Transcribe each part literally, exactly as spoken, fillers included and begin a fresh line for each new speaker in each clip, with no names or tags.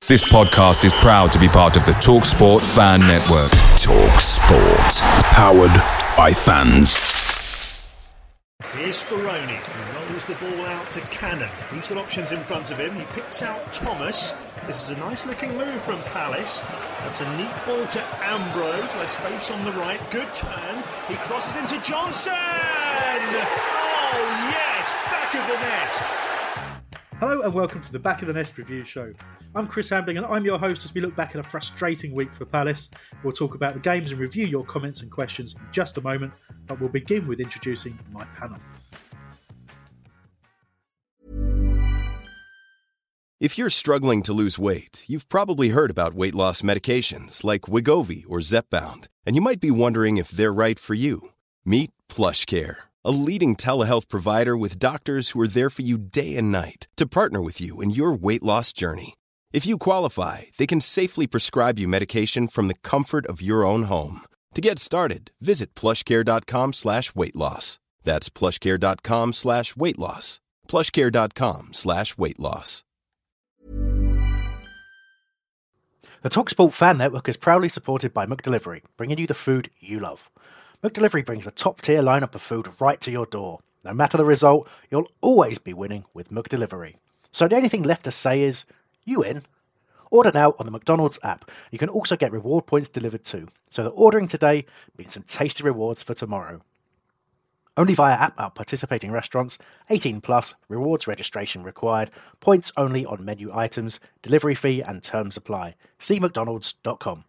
This podcast is proud to be part of the TalkSport Fan Network. TalkSport. Powered by fans.
Here's Speroni, who rolls the ball out to Cannon. He's got options in front of him. He picks out Thomas. This is a nice-looking move from Palace. That's a neat ball to Ambrose. There's space on the right. Good turn. He crosses into Johnson! Oh, yes! Back of the nest.
Hello and welcome to the Back of the Nest review show. I'm Chris Hambling and I'm your host as we look back at a frustrating week for Palace. We'll talk about the games and review your comments and questions in just a moment, but we'll begin with introducing my panel.
If you're struggling to lose weight, you've probably heard about weight loss medications like Wegovy or Zepbound, and you might be wondering if they're right for you. Meet PlushCare, a leading telehealth provider with doctors who are there for you day and night to partner with you in your weight loss journey. If you qualify, they can safely prescribe you medication from the comfort of your own home. To get started, visit plushcare.com slash weight loss. That's plushcare.com slash weight loss. plushcare.com slash weight loss.
The TalkSport Fan Network is proudly supported by McDelivery, bringing you the food you love. McDelivery brings a top-tier lineup of food right to your door. No matter the result, you'll always be winning with McDelivery. So the only thing left to say is, you in? Order now on the McDonald's app. You can also get reward points delivered too, so that ordering today means some tasty rewards for tomorrow. Only via app at participating restaurants, eighteen plus, rewards registration required, points only on menu items, delivery fee and terms apply. See mcdonalds dot com.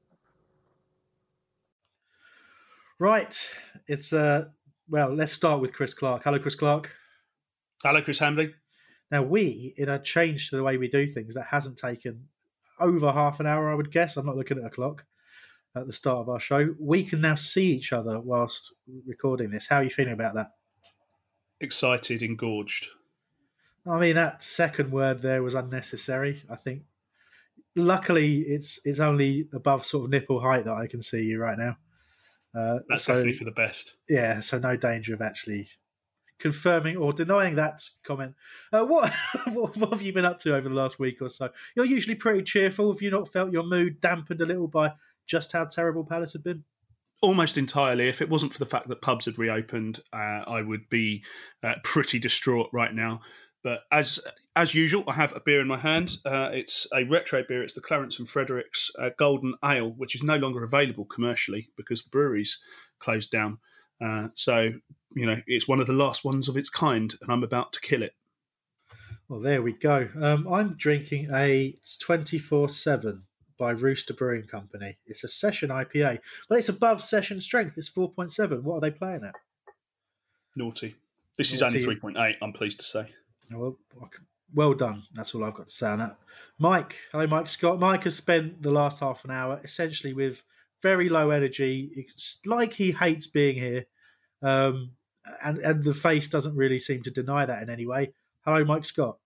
Right, it's, uh, well, let's start with Chris Clark. Hello, Chris Clark.
Hello, Chris Hambling.
Now, we, in a change to the way we do things that hasn't taken over half an hour, I would guess, I'm not looking at a clock, at the start of our show, we can now see each other whilst recording this. How are you feeling about that?
Excited, engorged.
I mean, that second word there was unnecessary, I think. Luckily, it's it's only above sort of nipple height that I can see you right now. Uh,
That's
so,
definitely for the best.
Yeah, so no danger of actually confirming or denying that comment. Uh, what, what what have you been up to over the last week or so? You're usually pretty cheerful. Have you not felt your mood dampened a little by just how terrible Palace have been?
Almost entirely. If it wasn't for the fact that pubs had reopened, uh, I would be uh, pretty distraught right now. But as as usual, I have a beer in my hand. Uh, it's a retro beer. It's the Clarence and Fredericks uh, Golden Ale, which is no longer available commercially because the brewery's closed down. Uh, so, you know, it's one of the last ones of its kind, and I'm about to kill it.
Well, there we go. Um, I'm drinking a twenty-four seven by Rooster Brewing Company. It's a session I P A, but it's above session strength. It's four point seven. What are they playing at?
Naughty. This
Naughty.
is only three point eight, I'm pleased to say.
Well, well done. That's all I've got to say on that. Mike. Hello, Mike Scott. Mike has spent the last half an hour essentially with very low energy. It's like he hates being here. Um, and, and the face doesn't really seem to deny that in any way. Hello, Mike Scott.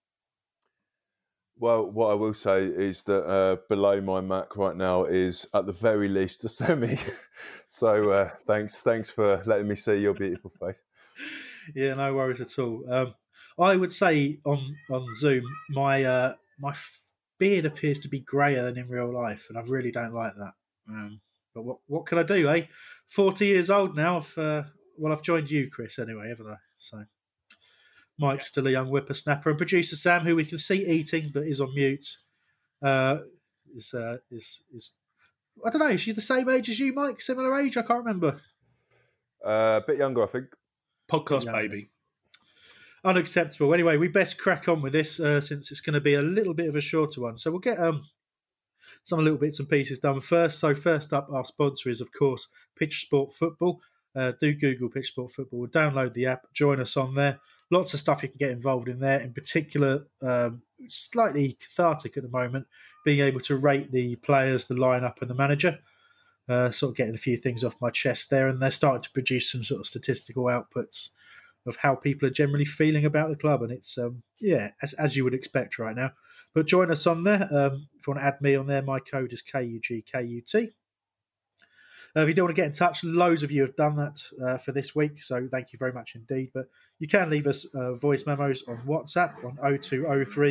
Well, what I will say is that uh, below my Mac right now is at the very least a semi. so uh, thanks, thanks for letting me see your beautiful face.
Yeah, no worries at all. Um, I would say on, on Zoom, my uh, my beard appears to be greyer than in real life, and I really don't like that. Um, but what what can I do, eh? Forty years old now. I've, uh, well, I've joined you, Chris, anyway, haven't I? So Mike's still a young whippersnapper, and producer Sam, who we can see eating but is on mute, uh, is uh, is is I don't know. Is she the same age as you, Mike? Similar age? I can't remember.
Uh, a bit younger, I think.
Podcast baby.
Unacceptable. Anyway, we best crack on with this uh, since it's going to be a little bit of a shorter one. So we'll get um, some little bits and pieces done first. So first up, our sponsor is, of course, Pitch Sport Football. Uh, do Google Pitch Sport Football. Download the app. Join us on there. Lots of stuff you can get involved in there. In particular, um, slightly cathartic at the moment, being able to rate the players, the lineup and the manager. Uh, sort of getting a few things off my chest there. And they're starting to produce some sort of statistical outputs of how people are generally feeling about the club. And it's, um, yeah, as, as you would expect right now. But join us on there. Um, if you want to add me on there, my code is K U G K U T. Uh, if you don't want to get in touch, loads of you have done that uh, for this week, so thank you very much indeed. But you can leave us uh, voice memos on WhatsApp on oh two oh three,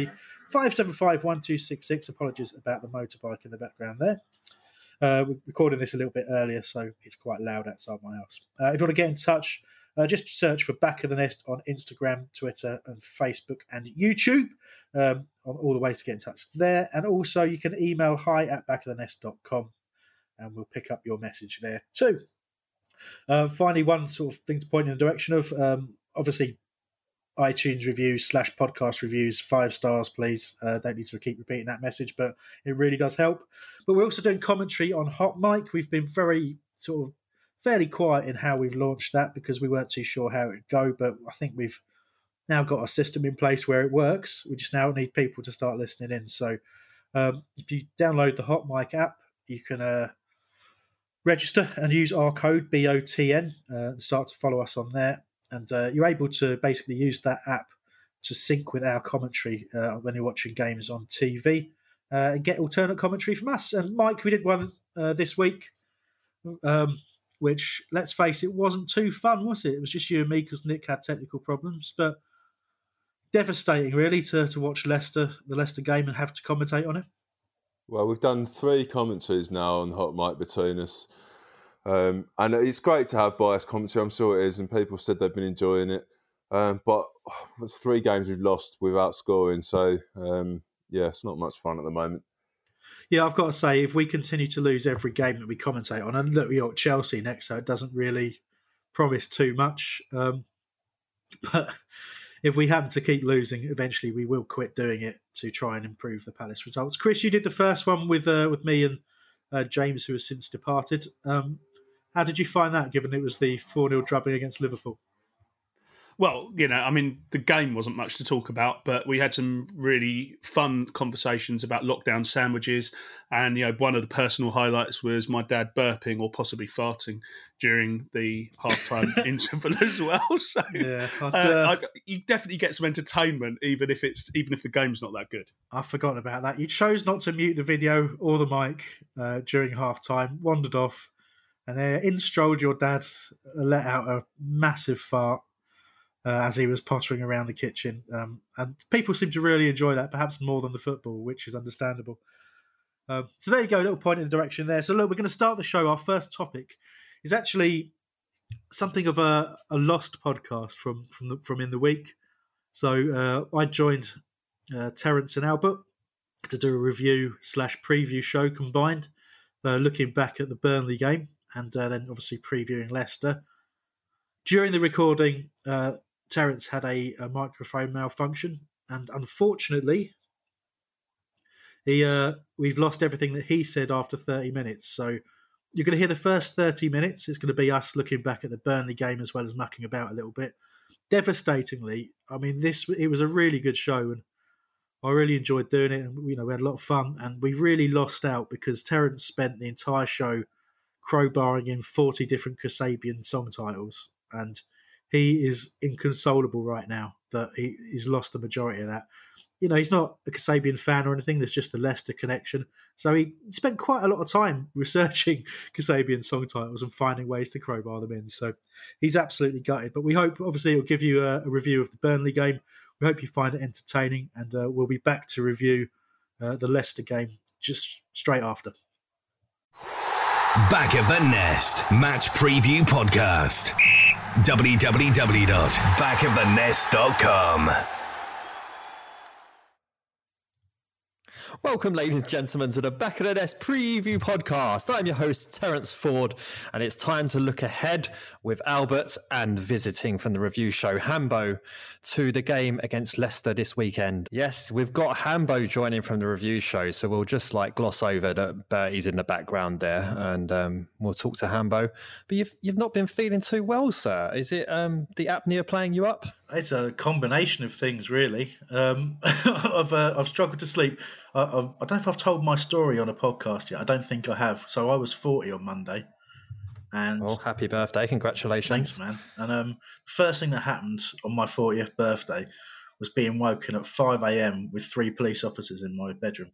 five seven five, one two six six. Apologies about the motorbike in the background there. Uh, we're recording this a little bit earlier, so it's quite loud outside my house. Uh, if you want to get in touch, uh, just search for Back of the Nest on Instagram, Twitter, and Facebook and YouTube. Um, on all the ways to get in touch there. And also you can email hi at back of the nest dot com and we'll pick up your message there too. Uh, finally, one sort of thing to point in the direction of, um, obviously, iTunes reviews slash podcast reviews, five stars, please. Uh, don't need to keep repeating that message, but it really does help. But we're also doing commentary on Hot Mic. We've been very sort of fairly quiet in how we've launched that because we weren't too sure how it would go, but I think we've now got a system in place where it works. We just now need people to start listening in. So um, if you download the Hot Mic app, you can uh, register and use our code B O T N uh, and start to follow us on there. And uh, you're able to basically use that app to sync with our commentary uh, when you're watching games on T V uh, and get alternate commentary from us. And Mike, we did one uh, this week, um, which, let's face it, wasn't too fun, was it? It was just you and me because Nick had technical problems, but devastating, really, to, to watch Leicester, the Leicester game, and have to commentate on it.
Well, we've done three commentaries now on Hot Mic between us. Um, and it's great to have biased commentary, I'm sure it is, and people said they've been enjoying it. Um, but oh, it's three games we've lost without scoring, so um, yeah, it's not much fun at the moment.
Yeah, I've got to say, if we continue to lose every game that we commentate on, and look, we've got Chelsea next, so it doesn't really promise too much. Um, but if we happen to keep losing, eventually we will quit doing it to try and improve the Palace results. Chris, you did the first one with uh, with me and uh, James, who has since departed. Um, how did you find that, given it was the four nil drubbing against Liverpool?
Well, you know, I mean, the game wasn't much to talk about, but we had some really fun conversations about lockdown sandwiches. And, you know, one of the personal highlights was my dad burping or possibly farting during the halftime interval as well. So
yeah, uh,
uh, I, you definitely get some entertainment, even if it's even if the game's not that good.
I've forgotten about that. You chose not to mute the video or the mic uh, during halftime, wandered off, and there in strolled your dad, let out a massive fart. Uh, as he was pottering around the kitchen. Um, and people seem to really enjoy that, perhaps more than the football, which is understandable. Um, so there you go, a little point in the direction there. So look, we're going to start the show. Our first topic is actually something of a, a lost podcast from from, the, from in the week. So uh, I joined uh, Terence and Albert to do a review slash preview show combined, uh, looking back at the Burnley game and uh, then obviously previewing Leicester. During the recording, uh, Terence had a, a microphone malfunction, and unfortunately, he uh, we've lost everything that he said after thirty minutes. So you're going to hear the first thirty minutes. It's going to be us looking back at the Burnley game as well as mucking about a little bit. Devastatingly, I mean, this it was a really good show, and I really enjoyed doing it. And you know, we had a lot of fun, and we really lost out because Terence spent the entire show crowbarring in forty different Kasabian song titles, and he is inconsolable right now that he, he's lost the majority of that. You know, he's not a Kasabian fan or anything. There's just the Leicester connection. So he spent quite a lot of time researching Kasabian song titles and finding ways to crowbar them in. So he's absolutely gutted. But we hope, obviously, it'll give you a, a review of the Burnley game. We hope you find it entertaining. And uh, we'll be back to review uh, the Leicester game just straight after.
Back of the Nest Match Preview Podcast. w w w dot back of the nest dot com.
Welcome, ladies and gentlemen, to the Back of the Nest Preview Podcast. I'm your host, Terence Ford, and it's time to look ahead with Albert and visiting from the review show, Hambo, to the game against Leicester this weekend. Yes, we've got Hambo joining from the review show, so we'll just like gloss over that Bertie's in the background there, and um, we'll talk to Hambo. But you've you've not been feeling too well, sir. Is it um, the apnea playing you up?
It's a combination of things, really. Um, I've uh, I've struggled to sleep. I, I've, I don't know if I've told my story on a podcast yet. I don't think I have. So I was forty on Monday, and
oh, happy birthday! Congratulations.
Thanks, man. And um, the first thing that happened on my fortieth birthday was being woken at five a.m. with three police officers in my bedroom.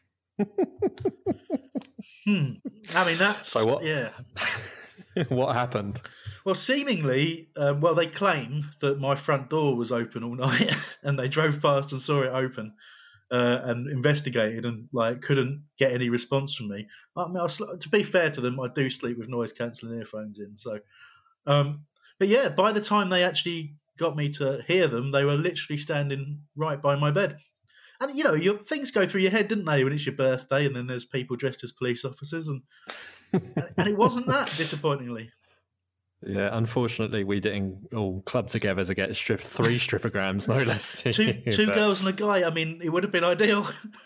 hmm. I mean, that's
so what?
Yeah.
What happened?
Well, seemingly, um, well, they claim that my front door was open all night and they drove past and saw it open. uh, and investigated, and like couldn't get any response from me. I mean, I was, to be fair to them, I do sleep with noise cancelling earphones in. So, um, but yeah, by the time they actually got me to hear them, they were literally standing right by my bed. And you know, your things go through your head, didn't they, when it's your birthday, and then there's people dressed as police officers, and and it wasn't that, disappointingly.
Yeah, unfortunately, we didn't all club together to get strip three stripograms, no less.
two two but... girls and a guy. I mean, it would have been ideal.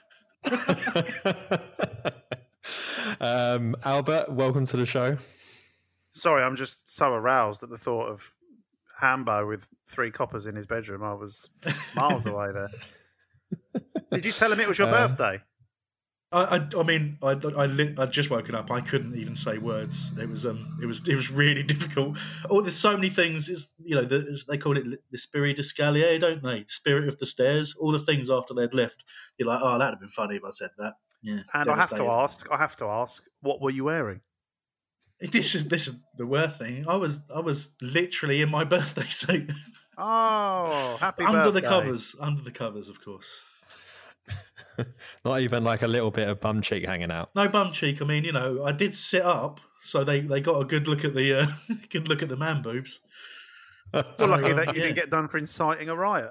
um, Albert, welcome to the show.
Sorry, I'm just so aroused at the thought of Hambo with three coppers in his bedroom. I was miles away there. Did you tell him it was your uh, birthday?
I, I, I mean, I, I, lit, I'd just woken up. I couldn't even say words. It was, um, it was, it was really difficult. Oh, there's so many things. Is you know, the, they call it the spirit d'escalier, don't they? The spirit of the stairs. All the things after they'd left. You're like, oh, that'd have been funny if I said that. Yeah.
And I have to ask. I have to ask. What were you wearing?
This is this is the worst thing. I was I was literally in my birthday suit.
Oh, happy
under
birthday.
the covers, under the covers, of course.
Not even like a little bit of bum cheek hanging out.
No bum cheek. I mean, you know, I did sit up, so they, they got a good look at the uh, good look at the man boobs.
Well, lucky um, that you yeah. didn't get done for inciting a riot.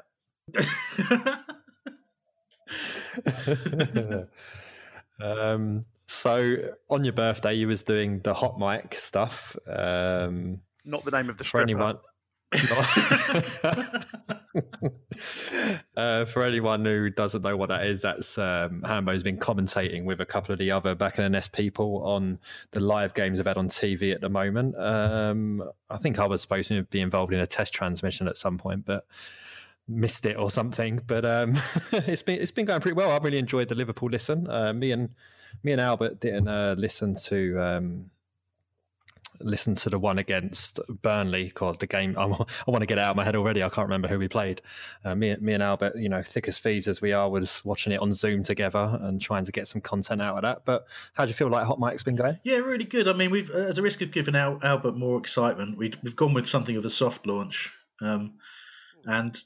um. So on your birthday, you was doing the hot mic stuff. Um,
Not the name of the
for
stripper.
anyone. uh, for anyone who doesn't know what that is, that's um, Hambo's been commentating with a couple of the other Back in the Nest people on the live games I've had on T V at the moment. Um, I think I was supposed to be involved in a test transmission at some point, but missed it or something. But um, it's been it's been going pretty well. I've really enjoyed the Liverpool listen. Uh, me and me and Albert didn't uh, listen to. Um, Listen to the one against Burnley called the game. I, I want to get it out of my head already. I can't remember who we played. Uh, me, me and Albert, you know, thick as thieves as we are, was watching it on Zoom together and trying to get some content out of that. But how do you feel like Hot Mic's been going?
Yeah, really good. I mean, we've uh, as a risk of giving Al- Albert more excitement, we've, we've gone with something of a soft launch, um, and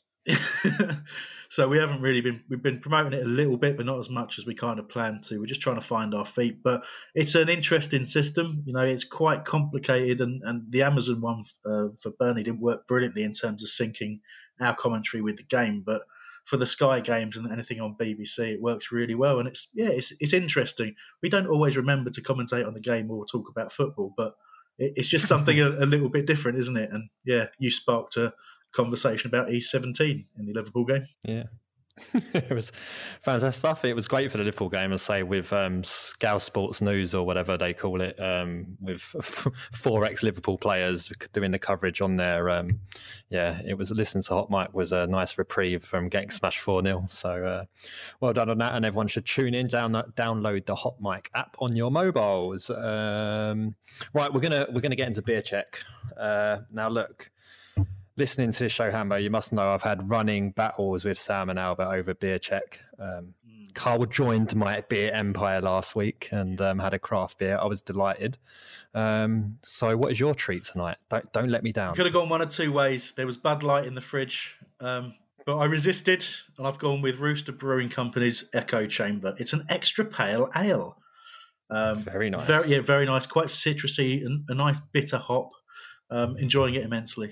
so we haven't really been we've been promoting it a little bit, but not as much as we kind of planned to. We're just trying to find our feet, but it's an interesting system. You know, it's quite complicated, and, and the Amazon one uh, for Burnley didn't work brilliantly in terms of syncing our commentary with the game, but for the Sky games and anything on B B C, it works really well. And it's yeah, it's it's interesting. We don't always remember to commentate on the game or talk about football, but it, it's just something a, a little bit different, isn't it? And yeah, you sparked a conversation about E seventeen in the Liverpool game.
Yeah. It was fantastic stuff. It was great for the Liverpool game, I say, with um, Scouse Sports News or whatever they call it, um, with four ex-Liverpool players doing the coverage on there. Um, yeah, it was, listening to Hot Mic was a nice reprieve from getting smashed four nil. So uh, well done on that, and everyone should tune in, down, download the Hot Mic app on your mobiles. Um, right, we're gonna we're gonna get into beer check. Uh, now look, listening to this show, Hambo, you must know I've had running battles with Sam and Albert over beer check. Um, mm. Carl joined my beer empire last week and um, had a craft beer. I was delighted. Um, so what is your treat tonight? Don't don't let me down.
Could have gone one of two ways. There was Bud Light in the fridge, um, but I resisted, and I've gone with Rooster Brewing Company's Echo Chamber. It's an extra pale ale. Um,
very nice.
Very, yeah, very nice. Quite citrusy and a nice bitter hop. Um, enjoying it immensely.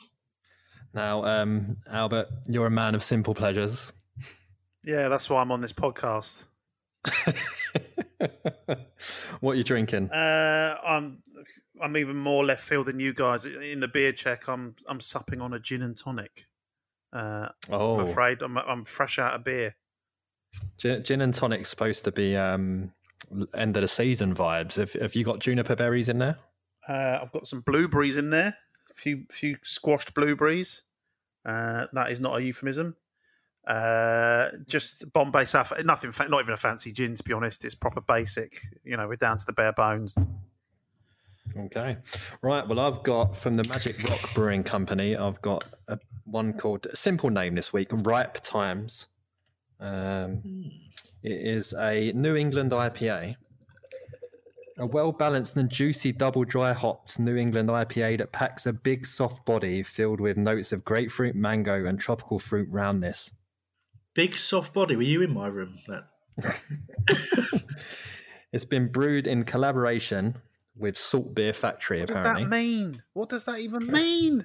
Now, um, Albert, you're a man of simple pleasures.
Yeah, that's why I'm on this podcast.
What are you drinking?
Uh, I'm I'm even more left field than you guys. In the beer check, I'm I'm supping on a gin and tonic. Uh,
oh,
I'm afraid I'm I'm fresh out of beer.
Gin, gin and tonic's supposed to be um, end of the season vibes. Have, have you got juniper berries in there?
Uh, I've got some blueberries in there. Few few squashed blueberries. Uh, that is not a euphemism. Uh, just Bombay Sapphire. Nothing. Not even a fancy gin, to be honest. It's proper basic. You know, we're down to the bare bones.
Okay, right. Well, I've got from the Magic Rock Brewing Company. I've got a, one called a simple name this week, Ripe Times. Um, mm. It is a New England I P A. A well-balanced and juicy double dry hopped New England I P A that packs a big soft body filled with notes of grapefruit, mango and tropical fruit roundness.
big soft body. Were you in my room? That
It's been brewed in collaboration with Salt Beer Factory,
what
apparently.
What does that mean? What does that even mean?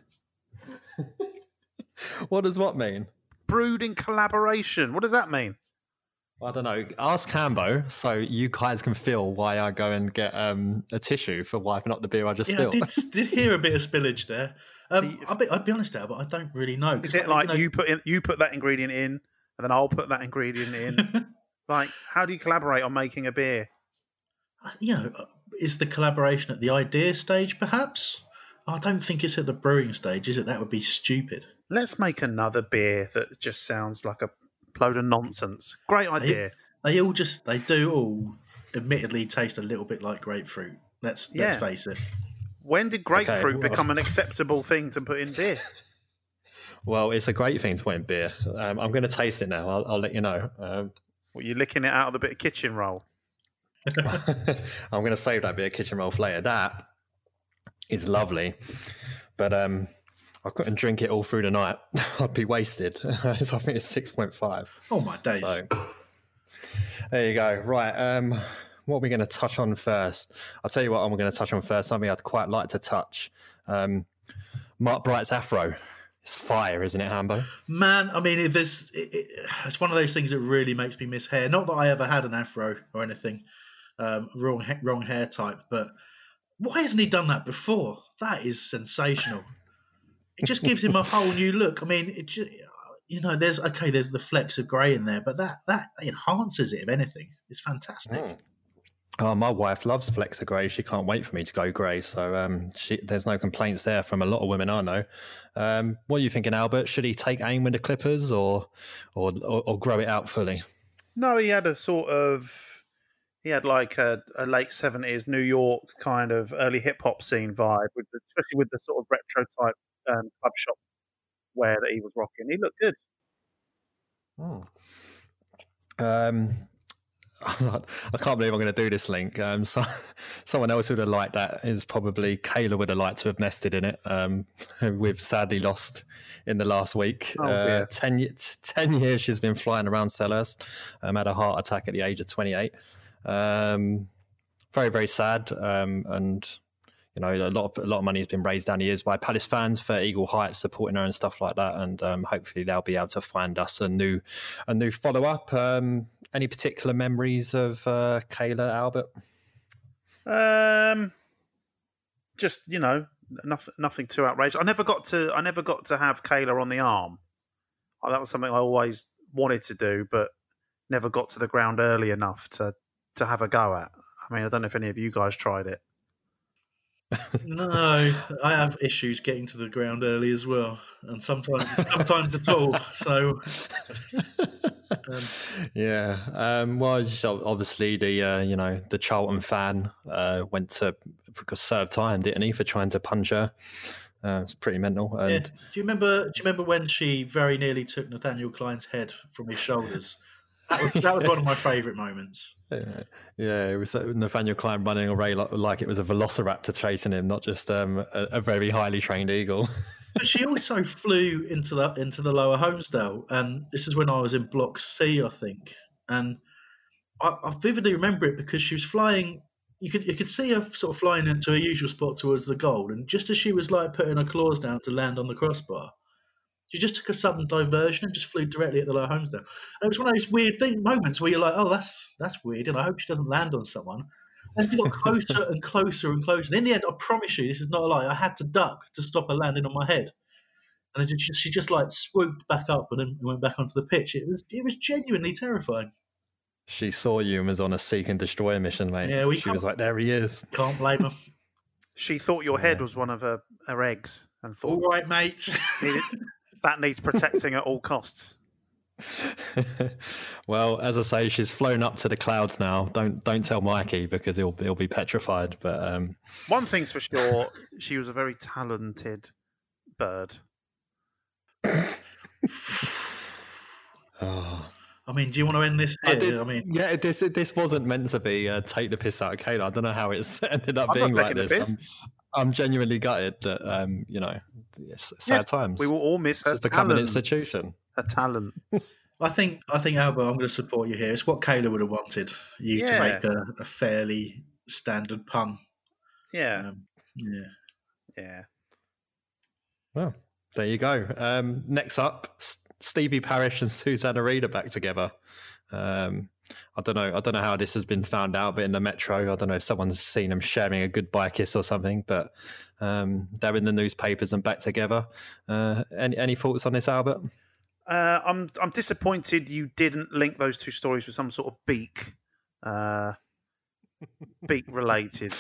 What does what mean?
Brewed in collaboration. What does that mean?
I don't know. Ask Hambo so you guys can feel why I go and get um, a tissue for wiping up the beer I just
yeah,
spilled.
I did, did hear a bit of spillage there. Um, I'll, be, I'll be honest, Albert, I don't really know.
Is it like you, know, you put in, you put that ingredient in, and then I'll put that ingredient in? Like, how do you collaborate on making a beer?
You know, is the collaboration at the idea stage, perhaps? I don't think it's at the brewing stage, is it? That would be stupid.
Let's make another beer that just sounds like a load of nonsense. Great idea.
They, they all just, they do all admittedly taste a little bit like grapefruit. Let's, yeah. let's face it.
When did grapefruit
okay, well,
become an acceptable thing to put in beer?
Well, it's a great thing to put in beer. Um, I'm going to taste it now. I'll, I'll let you know. Um,
well, you're licking it out of the bit of kitchen roll.
I'm going to save that bit of kitchen roll for later. That is lovely. But um, I couldn't drink it all through the night. I'd be wasted. So I think it's six point five.
Oh, my days.
So, there you go. Right. Um, what are we going to touch on first? I'll tell you what I'm going to touch on first. Something I'd quite like to touch. Um, Mark Bright's afro. It's fire, isn't it, Hambo?
Man, I mean, it, there's, it, it, it's one of those things that really makes me miss hair. Not that I ever had an afro or anything. Um, wrong, wrong hair type. But why hasn't he done that before? That is sensational. It just gives him a whole new look. I mean, it just, you know, there's okay, there's the flecks of grey in there, but that that enhances it. If anything, it's fantastic.
Mm. Oh, my wife loves flecks of grey. She can't wait for me to go grey. So um, she, there's no complaints there from a lot of women I know. Um, what are you thinking, Albert? Should he take aim with the clippers or or or, or grow it out fully?
No, he had a sort of. He had like a, a late seventies New York kind of early hip hop scene vibe, with the, especially with the sort of retro type um, club shop wear that he was rocking. He looked good.
Oh. Um, I can't believe I'm going to do this link. Um, so, someone else who would have liked that is probably Kayla would have liked to have nested in it. Um, we've sadly lost in the last week.
Oh,
uh, ten, ten years she's been flying around Selhurst. Um, had a heart attack at the age of twenty-eight. Um, very, very sad. Um, and you know, a lot of a lot of money has been raised down the years by Palace fans for Eagle Heights supporting her and stuff like that. And um, hopefully they'll be able to find us a new a new follow up. Um, any particular memories of uh, Kayla, Albert?
Um, just you know, nothing nothing too outrageous. I never got to I never got to have Kayla on the arm. Oh, that was something I always wanted to do, but never got to the ground early enough to. to have a go at. I mean, I don't know if any of you guys tried it.
No, I have issues getting to the ground early as well, and sometimes sometimes at all. So,
um, yeah. Um, well, just obviously the uh, you know the Charlton fan uh, went to serve time, didn't he, for trying to punch her? Uh, it's pretty mental. And...
Yeah. Do you remember? Do you remember when she very nearly took Nathaniel Klein's head from his shoulders? That was, that was one of my favourite moments.
Yeah, yeah, it was Nathaniel Klein running away like, like it was a velociraptor chasing him, not just um, a, a very highly trained eagle.
But she also flew into the into the Lower Holmesdale, and this is when I was in Block C, I think. And I, I vividly remember it because she was flying. You could you could see her sort of flying into her usual spot towards the goal, and just as she was like putting her claws down to land on the crossbar, she just took a sudden diversion and just flew directly at the Lower Holmesdale. And it was one of those weird thing, moments where you're like, oh, that's that's weird, and I hope she doesn't land on someone. And she got closer and closer and closer. And in the end, I promise you, this is not a lie, I had to duck to stop her landing on my head. And it just, she just like swooped back up and then went back onto the pitch. It was it was genuinely terrifying.
She saw you and was on a seek and destroy mission, mate.
Yeah, we
she was like, there he is.
Can't blame her.
She thought your head was one of her, her eggs and thought,
all right, mate.
That needs protecting at all costs.
Well, as I say, she's flown up to the clouds now. Don't don't tell Mikey because he'll he'll be petrified. But um...
one thing's for sure, she was a very talented bird.
Oh.
I mean, do you want to end this here? I, did, I mean,
yeah, this this wasn't meant to be uh, take the piss out of Kayla. I don't know how it's ended up
I'm
being
not
like
taking
this.
The piss.
I'm, I'm genuinely gutted that um, you know, it's sad
yes,
times.
We will all miss her
She's become an
talents.
institution.
Her talents.
I think, I think Albert, I'm going to support you here. It's what Kayla would have wanted you
Yeah.
to make a, a fairly standard pun.
Yeah,
Um, yeah.
yeah.
Well, there you go. Um, next up, S- Stevie Parrish and Susanna Reid are back together. Um, I don't know. I don't know how this has been found out, but in the Metro, I don't know if someone's seen them sharing a goodbye kiss or something. But um, they're in the newspapers and back together. Uh, any any thoughts on this, Albert?
Uh, I'm I'm disappointed you didn't link those two stories with some sort of beak, uh, beak related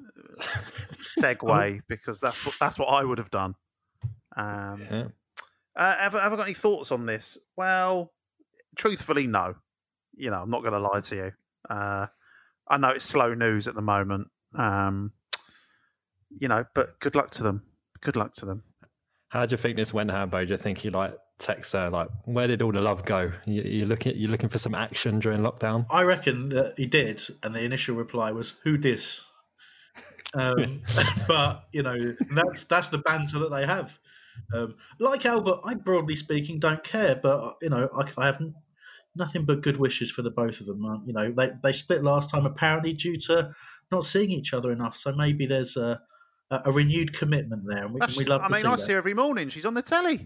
segue, because that's what that's what I would have done. Um,
Yeah.
uh, have, I- have I got any thoughts on this? Well, truthfully, no. You know, I'm not going to lie to you. Uh, I know it's slow news at the moment. Um, you know, but good luck to them. Good luck to them.
How do you think this went, Hambo? Do you think you like text her like, where did all the love go? You, you're looking you're looking for some action during lockdown?
I reckon that he did, and the initial reply was, "Who dis?" Um, but you know, that's that's the banter that they have. Um, like Albert, I broadly speaking don't care, but you know, I, I have n- nothing but good wishes for the both of them. Uh, you know, they they split last time apparently due to not seeing each other enough. So maybe there's a a, a renewed commitment there, and we
That's-
we love
I
to
mean,
see
I
that.
see her every morning. She's on the telly.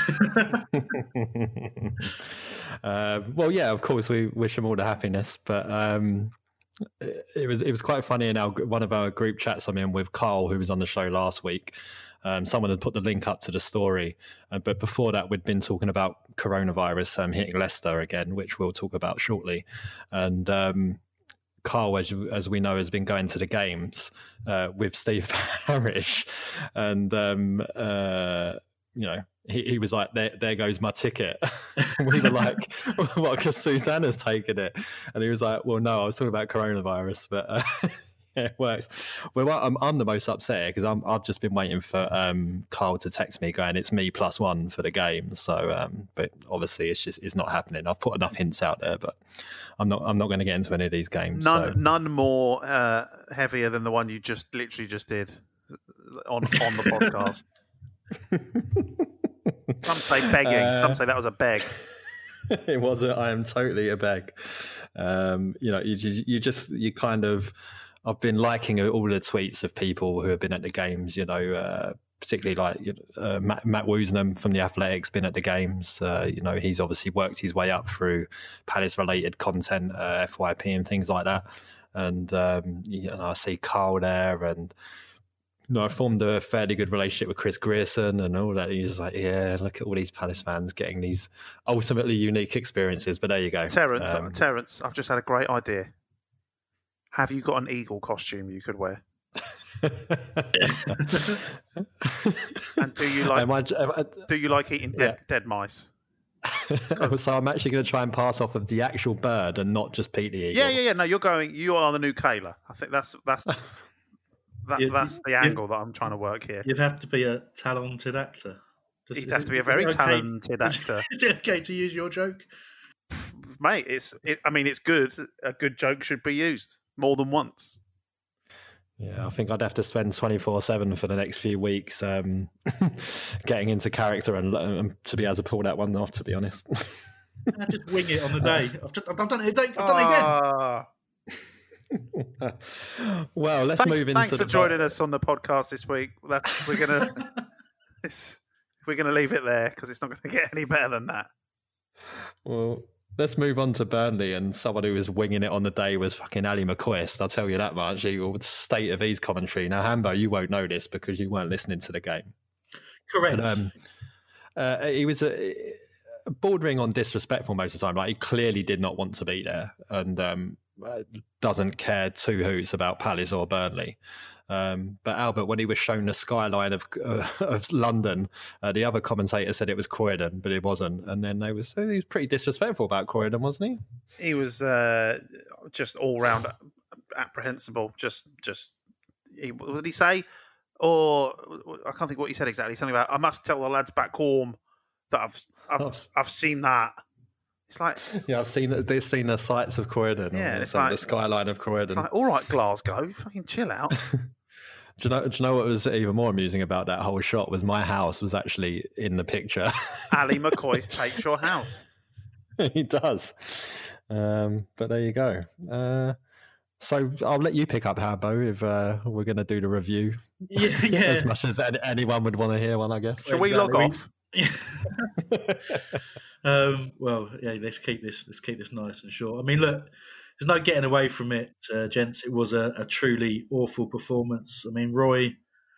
uh, well, yeah, of course, we wish them all the happiness, but um, it, it was it was quite funny in our one of our group chats I'm in with Carl, who was on the show last week. Um, someone had put the link up to the story, uh, but before that, we'd been talking about coronavirus um, hitting Leicester again, which we'll talk about shortly, and. Um, Carl, as, as we know, has been going to the games uh, with Steve Parrish, and um, uh, you know, he, he was like, "There, there goes my ticket." We were like, "What? Because Susanna's taken it," and he was like, "Well, no, I was talking about coronavirus, but." Uh, yeah, it works. Well, I'm, I'm the most upset because I'm I've just been waiting for um, Carl to text me going, it's me plus one for the game. So, um, but obviously it's just it's not happening. I've put enough hints out there, but I'm not I'm not going to get into any of these games.
None,
so.
none more uh, heavier than the one you just literally just did on on the podcast. Some say begging.
Uh,
Some say that was a beg.
It wasn't. I am totally a beg. Um, you know, you, you you just you kind of. I've been liking all the tweets of people who have been at the games. You know, uh, particularly like uh, Matt, Matt Woosnam from the Athletics been at the games. Uh, you know, he's obviously worked his way up through Palace-related content, uh, F Y P and things like that. And um, you know, I see Carl there, and you know, I formed a fairly good relationship with Chris Grierson and all that. He's just like, yeah, look at all these Palace fans getting these ultimately unique experiences. But there you go,
Terence.
Um,
Terence, I've just had a great idea. Have you got an eagle costume you could wear? And do you like
am I, am I,
do you like eating dead,
Yeah.
dead mice?
so I'm actually going to try and pass off of the actual bird and not just Pete the Eagle.
Yeah, yeah, yeah. No, you're going. You are the new Kayla. I think that's that's that,
You-
that's the
you-
angle that I'm trying to work here.
You'd have to be a talented actor. Just-
You'd have to be a
is
very
it okay-
talented actor.
Is it okay to use your joke?
Mate, it's. It, I mean, it's good. A good joke should be used more than once.
Yeah, I think I'd have to spend twenty-four seven for the next few weeks um, getting into character and, and to be able to pull that one off, to be honest.
I just wing it on the day. I've, just, I've done it. I've done it again.
Ah,
Well, let's
thanks
move into
thanks for
the
joining us on the podcast this week. That, we're gonna it's, we're gonna leave it there because it's not going to get any better than that.
Well, let's move on to Burnley, and someone who was winging it on the day was fucking Ali McCoist. I'll tell you that much. He will state of his commentary. Now, Hambo, you won't know this because you weren't listening to the game.
Correct.
But, um, uh, he was uh, bordering on disrespectful most of the time. Like, he clearly did not want to be there and um, uh, doesn't care two hoots about Palace or Burnley. Um, but Albert, when he was shown the skyline of uh, of London, uh, the other commentator said it was Croydon, but it wasn't. And then they was he was pretty disrespectful about Croydon, wasn't he?
He was uh, just all round apprehensible. Just, just he, what did he say? Or I can't think what he said exactly. Something about I must tell the lads back home that I've I've I've seen that. It's like
Yeah, I've seen they've seen the sights of Croydon.
Yeah,
or
it's
some-
like-
the skyline of Croydon.
it's like all right, Glasgow, fucking chill out.
Do you know? Do you know what was even more amusing about that whole shot was my house was actually in the picture.
Ali McCoist takes your house.
he does. Um, but there you go. Uh, so I'll let you pick up, Hambo, if uh, we're going to do the review.
Yeah, yeah.
As much as any, anyone would want to hear one, I guess.
Shall we log off?
um, well, yeah. Let's keep this. Let's keep this nice and short. I mean, look, there's no getting away from it, uh, gents. It was a, a truly awful performance. I mean, Roy.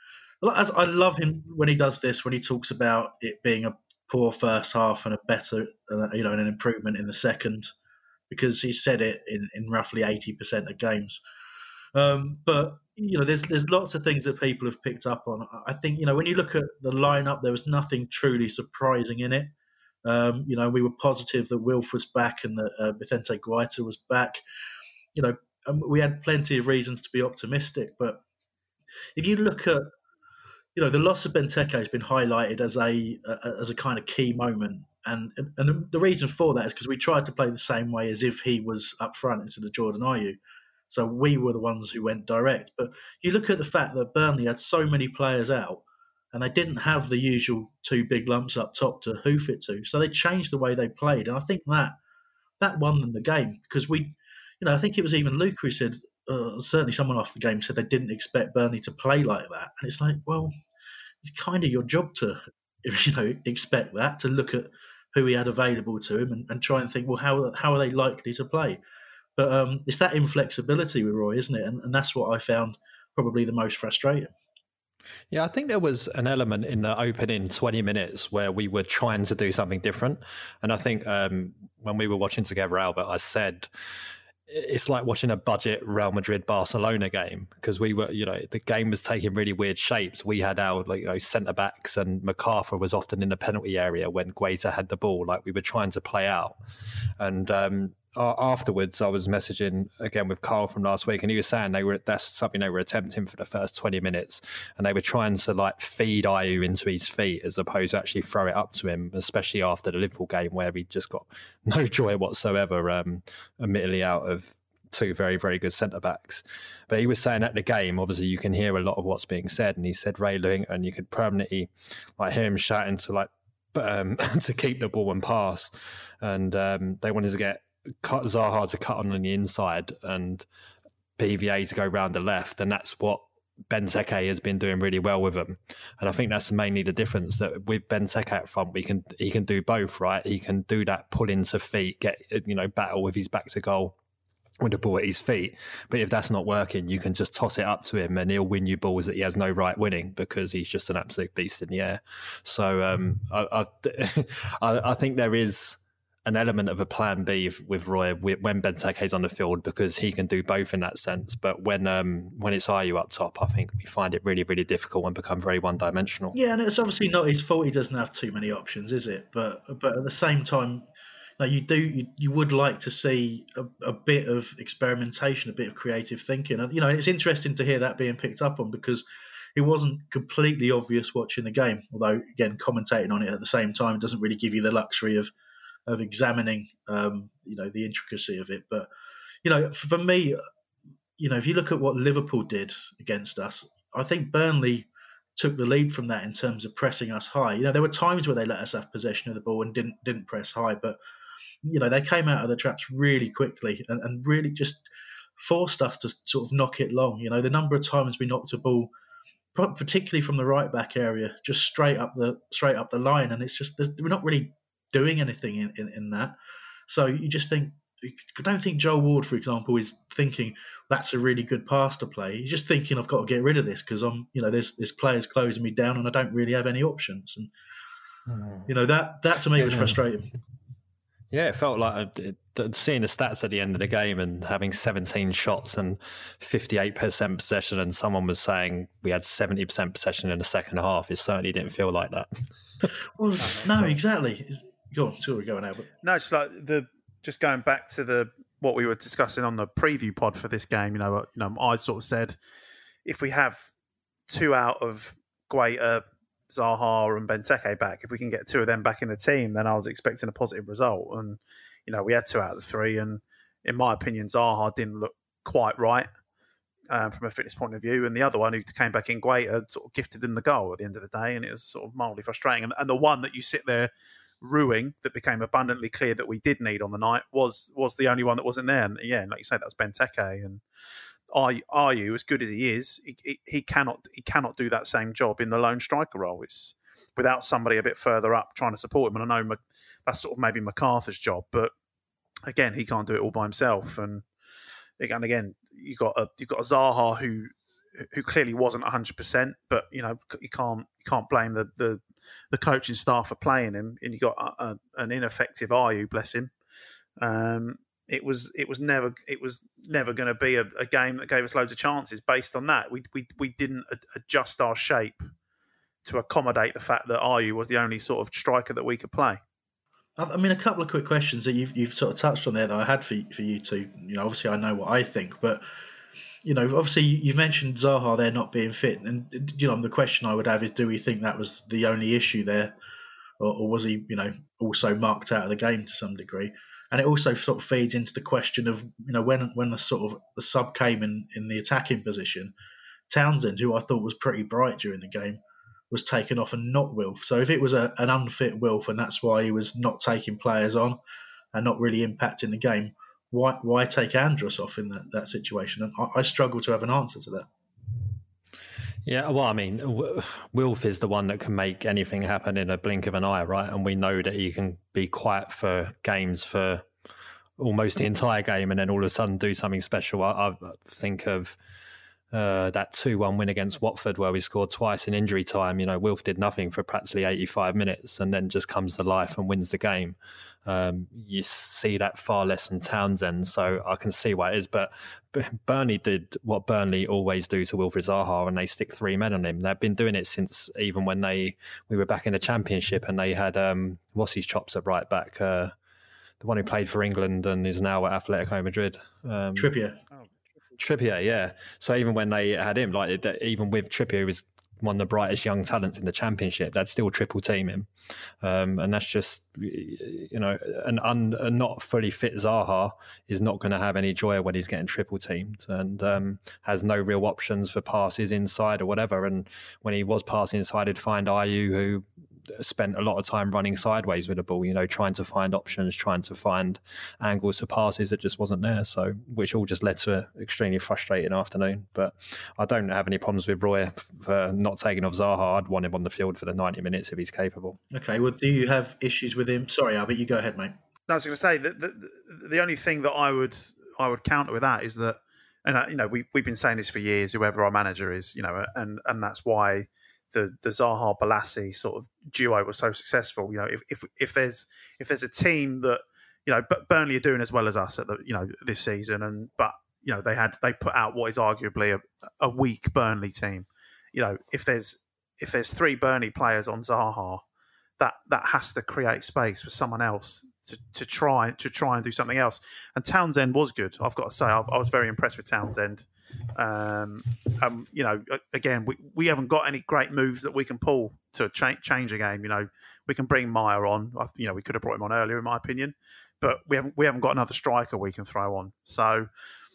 As I love him when he does this, when he talks about it being a poor first half and a better, uh, you know, and an improvement in the second, because he said it in, in roughly eighty percent of games. Um, but you know, there's there's lots of things that people have picked up on. I think you know when you look at the lineup, there was nothing truly surprising in it. Um, you know, we were positive that Wilf was back and that uh, Vicente Guaita was back. You know, and we had plenty of reasons to be optimistic. But if you look at, you know, the loss of Benteke has been highlighted as a, a as a kind of key moment, and and the reason for that is because we tried to play the same way as if he was up front instead of Jordan Ayew. So we were the ones who went direct. But you look at the fact that Burnley had so many players out, and they didn't have the usual two big lumps up top to hoof it to. So they changed the way they played, and I think that that won them the game because we, you know, I think it was even Luke who said, uh, certainly someone after the game said they didn't expect Burnley to play like that, and it's like, well, it's kind of your job to, you know, expect that, to look at who he had available to him and, and try and think, well, how how are they likely to play? But um, it's that inflexibility with Roy, isn't it? And, and that's what I found probably the most frustrating.
Yeah, I think there was an element in the opening twenty minutes where we were trying to do something different. And I think um, when we were watching together, Albert, I said, it's like watching a budget Real Madrid Barcelona game because we were, you know, the game was taking really weird shapes. We had our, like, you know, centre backs and MacArthur was often in the penalty area when Guaita had the ball. Like we were trying to play out. And um, afterwards, I was messaging again with Carl from last week, and he was saying they were that's something they were attempting for the first twenty minutes, and they were trying to like feed Ayew into his feet as opposed to actually throw it up to him, especially after the Liverpool game where he just got no joy whatsoever, um, admittedly out of two very, very good centre-backs. But he was saying at the game, obviously you can hear a lot of what's being said, and he said Ray Lewington, you could permanently like hear him shouting to like um, to keep the ball and pass, and um, they wanted to get cut Zaha to cut on on the inside and P V A to go round the left, and that's what Benteke has been doing really well with them. And I think that's mainly the difference, that with Benteke up front, we can he can do both, right? He can do that pull into feet, get, you know, battle with his back to goal with the ball at his feet. But if that's not working, you can just toss it up to him and he'll win you balls that he has no right winning because he's just an absolute beast in the air. So um, I, I, I think there is an element of a plan B with Roy when Benteke's on the field because he can do both in that sense. But when um, when it's Ayew up top, I think we find it really, really difficult and become very one-dimensional.
Yeah, and it's obviously not his fault he doesn't have too many options, is it? But but at the same time, you, know, you do you, you would like to see a, a bit of experimentation, a bit of creative thinking. And, you know, it's interesting to hear that being picked up on because it wasn't completely obvious watching the game. Although, again, commentating on it at the same time doesn't really give you the luxury of of examining, um, you know, the intricacy of it. But, you know, for me, you know, if you look at what Liverpool did against us, I think Burnley took the lead from that in terms of pressing us high. You know, there were times where they let us have possession of the ball and didn't didn't press high, but, you know, they came out of the traps really quickly and, and really just forced us to sort of knock it long. You know, the number of times we knocked a ball, particularly from the right back area, just straight up the straight up the line, and it's just we're not really doing anything in, in, in that. So you just think, I don't think Joel Ward, for example, is thinking that's a really good pass to play. He's just thinking I've got to get rid of this because I'm, you know, there's there's players closing me down and I don't really have any options. And mm. you know that that to me was frustrating.
Yeah, it felt like uh, seeing the stats at the end of the game and having seventeen shots and fifty-eight percent possession, and someone was saying we had seventy percent possession in the second half. It certainly didn't feel like that.
Well, no, exactly. Go on, still going Albert.
No, it's like the just going back to the what we were discussing on the preview pod for this game. You know, you know, I sort of said if we have two out of Guaita, Zaha, and Benteke back, if we can get two of them back in the team, then I was expecting a positive result. And you know, we had two out of the three, and in my opinion, Zaha didn't look quite right um, from a fitness point of view, and the other one who came back in, Guaita, sort of gifted them the goal at the end of the day, and it was sort of mildly frustrating. And, and the one that you sit there Ruing that became abundantly clear that we did need on the night was was the only one that wasn't there. And yeah, and like you say, that was Benteke. And are are you as good as he is? He, he, he cannot he cannot do that same job in the lone striker role. It's without somebody a bit further up trying to support him. And I know that's sort of maybe MacArthur's job, but again, he can't do it all by himself. And again, again, you got a you got a Zaha who who clearly wasn't one hundred percent, but you know you can't you can't blame the the the coaching staff for playing him, and you got a, a, an ineffective Ayew, bless him. Um, it was it was never it was never going to be a, a game that gave us loads of chances based on that. We we we didn't adjust our shape to accommodate the fact that Ayew was the only sort of striker that we could play.
I mean, a couple of quick questions that you've you've sort of touched on there that I had for for you two. You know, obviously I know what I think, but you know, obviously you've mentioned Zaha there not being fit, and you know, the question I would have is, do we think that was the only issue there, or, or was he, you know, also marked out of the game to some degree? And it also sort of feeds into the question of, you know, when when the sort of the sub came in in the attacking position, Townsend, who I thought was pretty bright during the game, was taken off and not Wilf. So if it was a, an unfit Wilf and that's why he was not taking players on and not really impacting the game, why why take Andros off in that, that situation? And I, I struggle to have an answer to that.
Yeah, well, I mean, Wilf is the one that can make anything happen in a blink of an eye, right? And we know that he can be quiet for games for almost the entire game and then all of a sudden do something special. I, I think of Uh, that two one win against Watford where we scored twice in injury time. You know, Wilf did nothing for practically eighty-five minutes and then just comes to life and wins the game. Um, you see that far less from Townsend, so I can see why it is. But Burnley did what Burnley always do to Wilfried Zaha, and they stick three men on him. They've been doing it since even when they we were back in the Championship and they had um, what's his chops at right back, uh, the one who played for England and is now at Atletico Madrid. Um,
Trippier.
Trippier, yeah. So even when they had him, like even with Trippier, who was one of the brightest young talents in the Championship, they'd still triple team him, um, and that's just, you know, an un, a not fully fit Zaha is not going to have any joy when he's getting triple teamed and um, has no real options for passes inside or whatever. And when he was passing inside, he'd find Ayew, who spent a lot of time running sideways with the ball, you know, trying to find options, trying to find angles for passes that just wasn't there. So, which all just led to an extremely frustrating afternoon. But I don't have any problems with Roy for not taking off Zaha. I'd want him on the field for the ninety minutes if he's capable.
Okay, well, do you have issues with him? Sorry, Albert, you go ahead, mate.
No, I was going to say that the, the, the only thing that I would I would counter with that is that, and uh, you know, we we've been saying this for years, whoever our manager is, you know, and and that's why the the Zaha Balassi sort of duo was so successful. You know, if if if there's if there's a team that, you know, Burnley are doing as well as us at the, you know, this season, and but you know they had they put out what is arguably a, a weak Burnley team. You know, if there's if there's three Burnley players on Zaha, that that has to create space for someone else to, to try to try and do something else. And Townsend was good. I've got to say, I've, I was very impressed with Townsend. Um, um, you know, again, we, we haven't got any great moves that we can pull to cha- change a game. You know, we can bring Meyer on. You know, we could have brought him on earlier, in my opinion, but we haven't we haven't got another striker we can throw on. So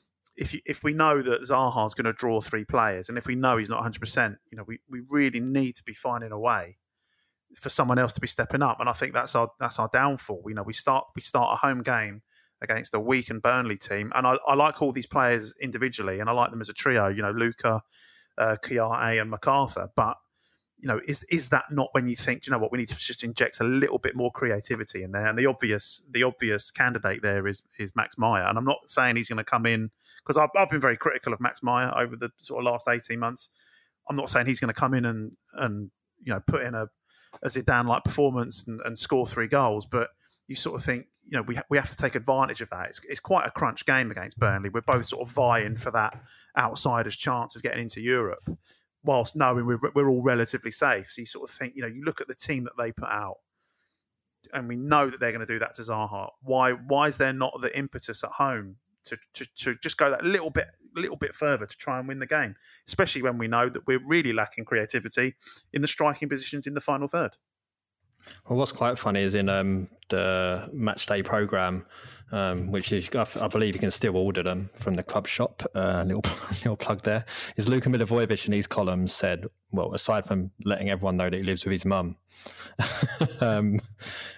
if you, if we know that Zaha's going to draw three players, and if we know he's not one hundred percent, you know, we, we really need to be finding a way for someone else to be stepping up. And I think that's our that's our downfall. You know, we start we start a home game against a weakened Burnley team, and I, I like all these players individually, and I like them as a trio. You know, Luca, uh, Kiarte, and MacArthur. But you know, is is that not when you think, do you know what, we need to just inject a little bit more creativity in there? And the obvious the obvious candidate there is is Max Meyer. And I'm not saying he's going to come in, because I've I've been very critical of Max Meyer over the sort of last eighteen months. I'm not saying he's going to come in and and you know put in a a Zidane-like performance and, and score three goals, but you sort of think, you know, we ha- we have to take advantage of that. It's, it's quite a crunch game against Burnley. We're both sort of vying for that outsider's chance of getting into Europe, whilst knowing we're, we're all relatively safe. So you sort of think, you know, you look at the team that they put out, and we know that they're going to do that to Zaha. Why why is there not the impetus at home to to, to just go that little bit little bit further to try and win the game, especially when we know that we're really lacking creativity in the striking positions in the final third?
Well, what's quite funny is in um, the match day programme, um, which is, I believe you can still order them from the club shop, uh, little, little plug there, is Luka Milivojevic in his column said, well, aside from letting everyone know that he lives with his mum, um,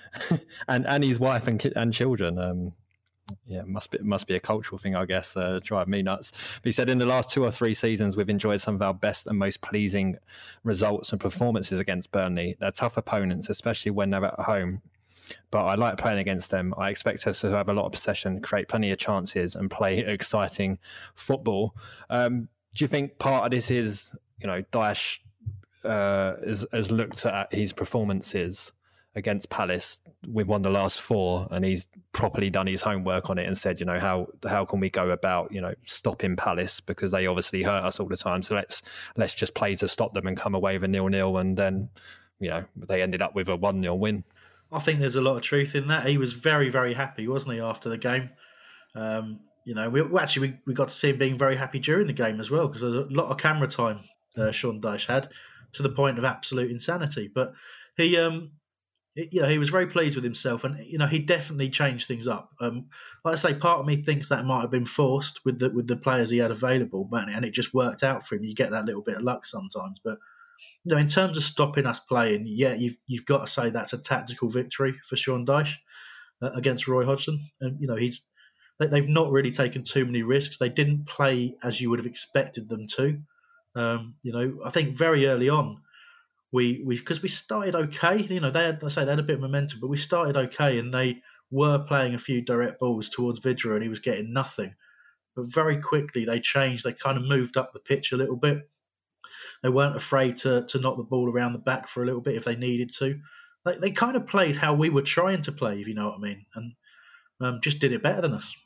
and and his wife and ki- and children. Um, yeah, must be must be a cultural thing, I guess. Uh, drive me nuts. But he said in the last two or three seasons, we've enjoyed some of our best and most pleasing results and performances against Burnley. They're tough opponents, especially when they're at home. But I like playing against them. I expect us to have a lot of possession, create plenty of chances, and play exciting football. Um, do you think part of this is, you know, Dyche uh, has, has looked at his performances against Palace? We've won the last four, and he's properly done his homework on it and said, you know, how how can we go about, you know, stopping Palace, because they obviously hurt us all the time. So let's let's just play to stop them and come away with a nil-nil, and then, you know, they ended up with a one-nil win.
I think there's a lot of truth in that. He was very, very happy, wasn't he, after the game? Um, you know, we well, actually we, we got to see him being very happy during the game as well, because a lot of camera time uh, Sean Dyche had, to the point of absolute insanity. But he, um, it, you know, he was very pleased with himself, and you know, he definitely changed things up. Um, like I say, part of me thinks that might have been forced with the with the players he had available, but and it just worked out for him. You get that little bit of luck sometimes, but. You know, in terms of stopping us playing, yeah, you've you've got to say that's a tactical victory for Sean Dyche uh, against Roy Hodgson. And you know, he's they, they've not really taken too many risks. They didn't play as you would have expected them to. Um, you know, I think very early on, we we because we started okay. You know, they had, I say they had a bit of momentum, but we started okay, and they were playing a few direct balls towards Vydra, and he was getting nothing. But very quickly they changed. They kind of moved up the pitch a little bit. They weren't afraid to to knock the ball around the back for a little bit if they needed to. They, they kind of played how we were trying to play, if you know what I mean, and um, just did it better than us.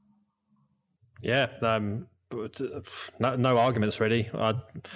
Yeah, um, but, uh, no, no arguments really. I,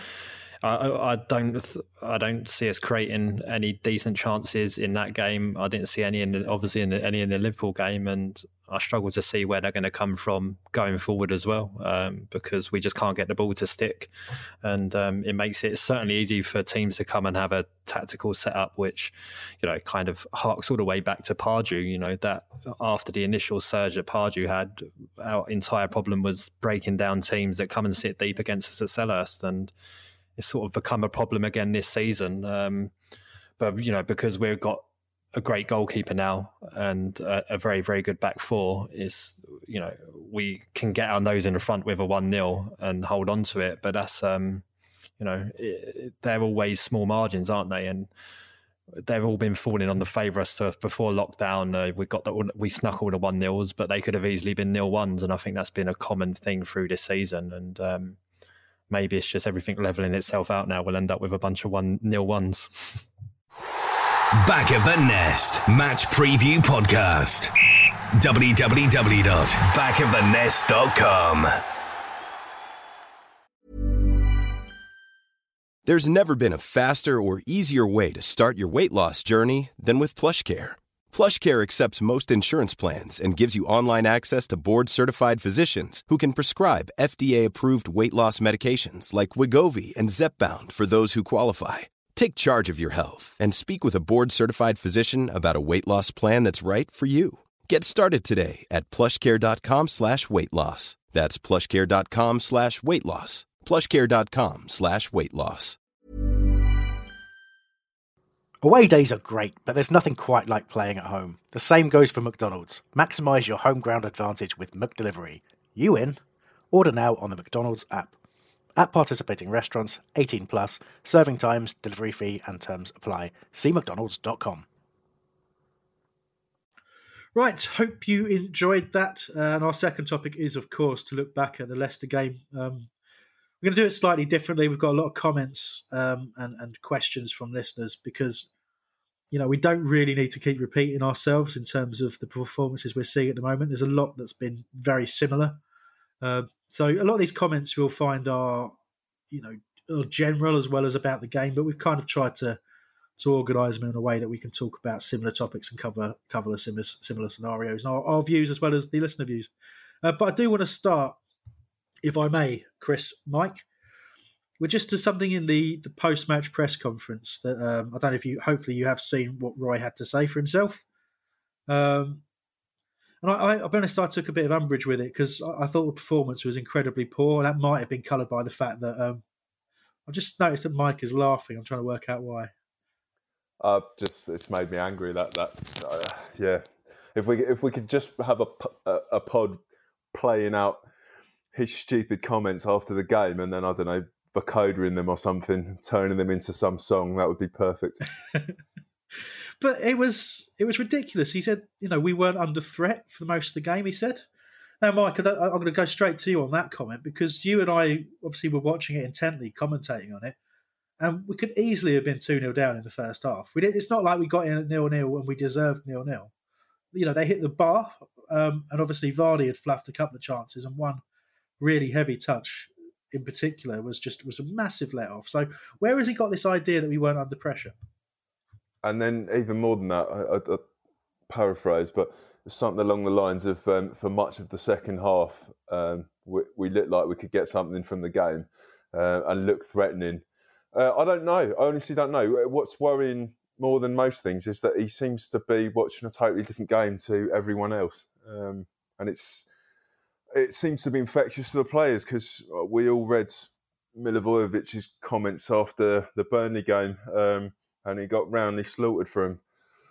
I, I don't, I don't see us creating any decent chances in that game. I didn't see any in the, obviously in the, any in the Liverpool game, and I struggle to see where they're going to come from going forward as well, um, because we just can't get the ball to stick, and um, it makes it certainly easy for teams to come and have a tactical setup, which, you know, kind of harks all the way back to Pardew. You know, that after the initial surge that Pardew had, our entire problem was breaking down teams that come and sit deep against us at Selhurst, and it's sort of become a problem again this season. Um, but, you know, because we've got a great goalkeeper now and a, a very, very good back four, is, you know, we can get our nose in the front with a one nil and hold on to it. But that's, um, you know, it, they're always small margins, aren't they? And they've all been falling on the favour us. So before lockdown, uh, we got the, we snuck all the one nils, but they could have easily been nil ones. And I think that's been a common thing through this season. And, um, maybe it's just everything levelling itself out now. We'll end up with a bunch of one nil ones.
Back of the Nest Match Preview Podcast. w w w dot back of the nest dot com.
There's never been a faster or easier way to start your weight loss journey than with PlushCare. PlushCare accepts most insurance plans and gives you online access to board-certified physicians who can prescribe F D A-approved weight loss medications like Wegovy and Zepbound for those who qualify. Take charge of your health and speak with a board-certified physician about a weight loss plan that's right for you. Get started today at plushcare.com slash weight loss. That's plushcare.com slash weight loss. plushcare.com slash weight loss.
Away days are great, but there's nothing quite like playing at home. The same goes for McDonald's. Maximise your home ground advantage with McDelivery. You in? Order now on the McDonald's app. At participating restaurants, eighteen plus, serving times, delivery fee and terms apply. See mcdonalds dot com.
Right, hope you enjoyed that. Uh, and our second topic is, of course, to look back at the Leicester game. Um, we're going to do it slightly differently. We've got a lot of comments um, and, and questions from listeners because, you know, we don't really need to keep repeating ourselves in terms of the performances we're seeing at the moment. There's a lot that's been very similar. Uh, so a lot of these comments we'll find are, you know, general as well as about the game, but we've kind of tried to to organise them in a way that we can talk about similar topics and cover cover the similar, similar scenarios and our, our views as well as the listener views. Uh, but I do want to start, if I may, Chris, Mike, with just to something in the, the post-match press conference that um, I don't know if you, hopefully you have seen what Roy had to say for himself. Um, and I, I, I'll be honest, I took a bit of umbrage with it because I, I thought the performance was incredibly poor. And that might have been coloured by the fact that um, I just noticed that Mike is laughing. I'm trying to work out why.
Uh, just it's made me angry. That that uh, yeah. If we if we could just have a, a a pod playing out his stupid comments after the game, and then I don't know, vocoding them or something, turning them into some song, that would be perfect.
But it was it was ridiculous. He said, you know, we weren't under threat for most of the game. He said. Now, Mike, I'm going to go straight to you on that comment because you and I obviously were watching it intently, commentating on it. And we could easily have been two nil down in the first half. We did, it's not like we got in at nil nil and we deserved nil nil. You know, they hit the bar, um, and obviously Vardy had fluffed a couple of chances, and one really heavy touch in particular was just was a massive let-off. So where has he got this idea that we weren't under pressure?
And then even more than that, I, I, I paraphrase, but something along the lines of um, for much of the second half, um, we, we looked like we could get something from the game uh, and look threatening. Uh, I don't know. I honestly don't know. What's worrying more than most things is that he seems to be watching a totally different game to everyone else. Um, and it's it seems to be infectious to the players because we all read Milivojevic's comments after the Burnley game um, and he got roundly slaughtered for him.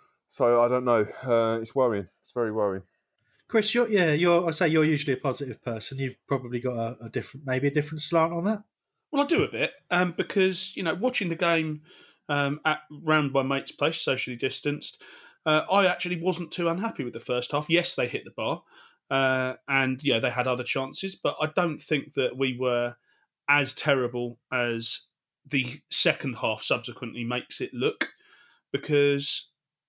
So I don't know. Uh, it's worrying. It's very worrying.
Chris, you're, yeah, you're. I say you're usually a positive person. You've probably got a, a different, maybe a different slant on that.
Well, I do a bit um, because you know, watching the game um, at round my mate's place, socially distanced, uh, I actually wasn't too unhappy with the first half. Yes, they hit the bar, uh, and yeah, they had other chances, but I don't think that we were as terrible as the second half subsequently makes it look, because.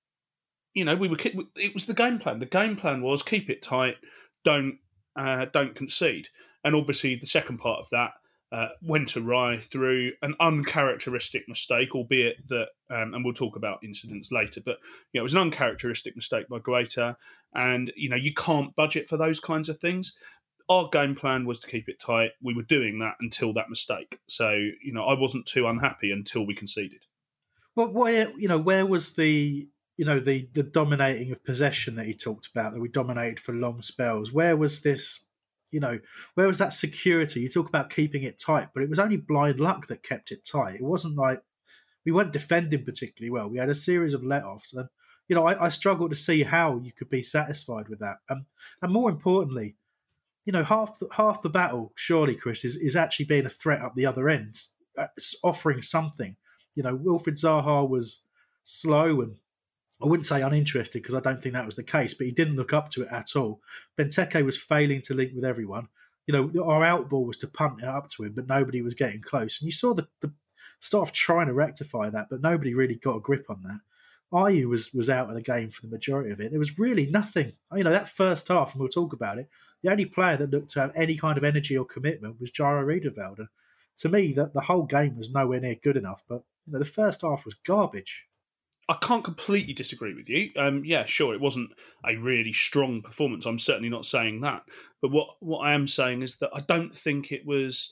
You know, we were. It was the game plan. The game plan was keep it tight, don't uh, don't concede, and obviously the second part of that uh, went awry through an uncharacteristic mistake, albeit that, um, and we'll talk about incidents later. But you know, it was an uncharacteristic mistake by Guaita, and you know you can't budget for those kinds of things. Our game plan was to keep it tight. We were doing that until that mistake. So you know, I wasn't too unhappy until we conceded.
Well, where you know where was the you know, the, the dominating of possession that he talked about, that we dominated for long spells? Where was this, you know, where was that security? You talk about keeping it tight, but it was only blind luck that kept it tight. It wasn't like we weren't defending particularly well. We had a series of let-offs. And, you know, I, I struggle to see how you could be satisfied with that. Um, and more importantly, you know, half the, half the battle, surely, Chris, is, is actually being a threat up the other end. It's offering something. You know, Wilfried Zaha was slow and I wouldn't say uninterested because I don't think that was the case, but he didn't look up to it at all. Benteke was failing to link with everyone. You know, our outball was to punt it up to him, but nobody was getting close. And you saw the, the staff trying to rectify that, but nobody really got a grip on that. Ayew was, was out of the game for the majority of it. There was really nothing. You know, that first half, and we'll talk about it, the only player that looked to have any kind of energy or commitment was Jairo Riedewald. And to me, that the whole game was nowhere near good enough. But, you know, the first half was garbage.
I can't completely disagree with you. Um, yeah, sure, it wasn't a really strong performance. I'm certainly not saying that. But what, what I am saying is that I don't think it was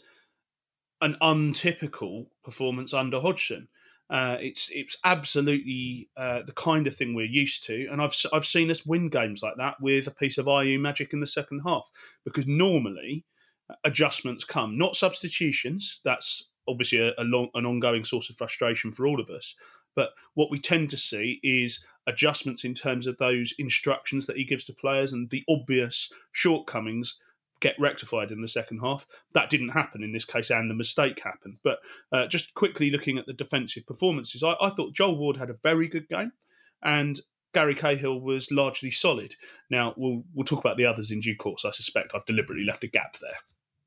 an untypical performance under Hodgson. Uh, it's it's absolutely uh, the kind of thing we're used to, and I've I've seen us win games like that with a piece of Ayew magic in the second half. Because normally adjustments come, not substitutions. That's obviously a, a long, an ongoing source of frustration for all of us. But what we tend to see is adjustments in terms of those instructions that he gives to players, and the obvious shortcomings get rectified in the second half. That didn't happen in this case, and the mistake happened. But uh, just quickly looking at the defensive performances, I, I thought Joel Ward had a very good game, and Gary Cahill was largely solid. Now, we'll we'll talk about the others in due course. I suspect I've deliberately left a gap there.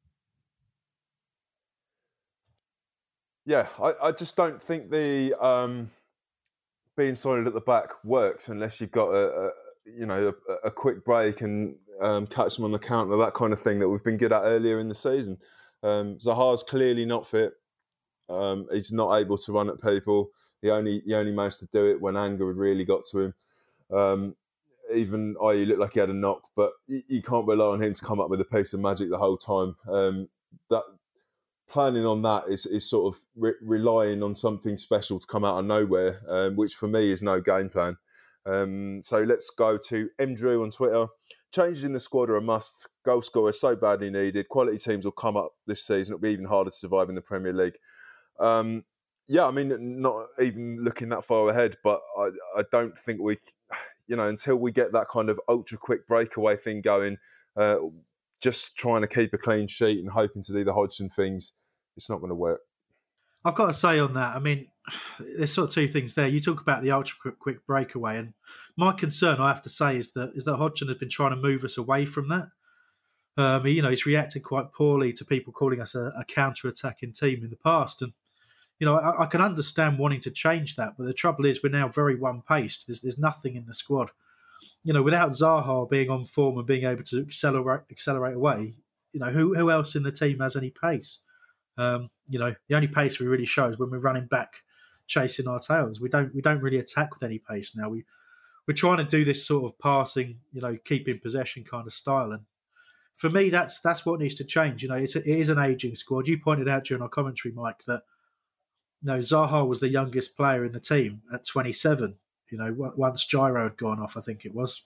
Yeah, I, I just don't think the um, being solid at the back works unless you've got a, a you know a, a quick break and um, catch them on the counter, that kind of thing that we've been good at earlier in the season. Um, Zaha's clearly not fit. Um, he's not able to run at people. He only he only managed to do it when anger had really got to him. Um, even Ayew looked like he had a knock, but you, you can't rely on him to come up with a piece of magic the whole time. Um, that. Planning on that is, is sort of re- relying on something special to come out of nowhere, um, which for me is no game plan. Um, so let's go to M Drew on Twitter. Changes in the squad are a must. Goal scorer so badly needed. Quality teams will come up this season. It'll be even harder to survive in the Premier League. Um, yeah, I mean, not even looking that far ahead, but I, I don't think we, you know, until we get that kind of ultra quick breakaway thing going, uh, just trying to keep a clean sheet and hoping to do the Hodgson things, it's not going to work.
I've got to say on that, I mean, there's sort of two things there. You talk about the ultra quick, quick breakaway, and my concern, I have to say, is that is that Hodgson has been trying to move us away from that. Um, you know, he's reacted quite poorly to people calling us a, a counter-attacking team in the past, and you know, I, I can understand wanting to change that, but the trouble is we're now very one-paced. There's there's nothing in the squad. You know, without Zaha being on form and being able to accelerate accelerate away, you know, who who else in the team has any pace? Um, you know, the only pace we really show is when we're running back, chasing our tails. We don't we don't really attack with any pace now. We we're trying to do this sort of passing, you know, keeping possession kind of style. And for me, that's that's what needs to change. You know, it's a, it is an aging squad. You pointed out during our commentary, Mike, that you know, Zaha was the youngest player in the team at twenty-seven. You know, once Gyro had gone off, I think it was.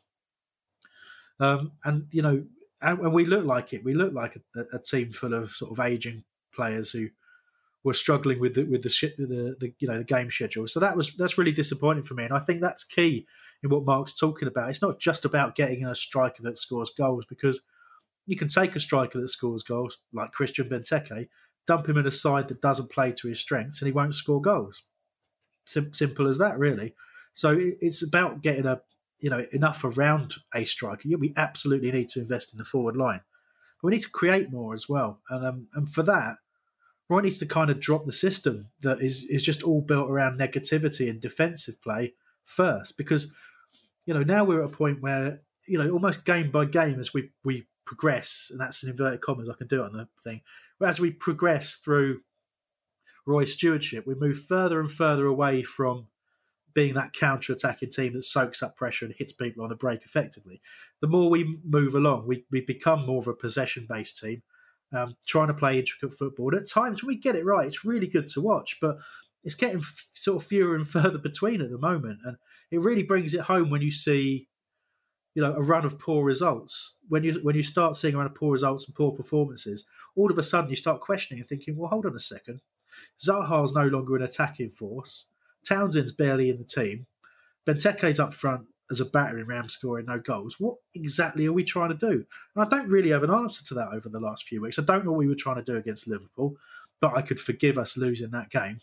Um, and you know, and, and we look like it. We look like a, a team full of sort of aging players who were struggling with the, with the, the the you know the game schedule. So that was that's really disappointing for me, and I think that's key in what Mark's talking about. It's not just about getting a striker that scores goals, because you can take a striker that scores goals like Christian Benteke, dump him in a side that doesn't play to his strengths, and he won't score goals. Sim- simple as that, really. So it's about getting a you know enough around a striker. Yeah, we absolutely need to invest in the forward line, but we need to create more as well. And um, and for that, Roy needs to kind of drop the system that is is just all built around negativity and defensive play first, because you know now we're at a point where you know almost game by game as we we progress, and that's in inverted commas, I can do it on the thing. But as we progress through Roy's stewardship, we move further and further away from being that counter-attacking team that soaks up pressure and hits people on the break effectively. The more we move along, we, we become more of a possession-based team, um, trying to play intricate football. And at times, when we get it right, it's really good to watch, but it's getting f- sort of fewer and further between at the moment. And it really brings it home when you see, you know, a run of poor results. When you when you start seeing a run of poor results and poor performances, all of a sudden you start questioning and thinking, well, hold on a second. Zaha's no longer an attacking force. Townsend's barely in the team. Benteke's up front as a battering ram scoring no goals. What exactly are we trying to do? And I don't really have an answer to that over the last few weeks. I don't know what we were trying to do against Liverpool, but I could forgive us losing that game.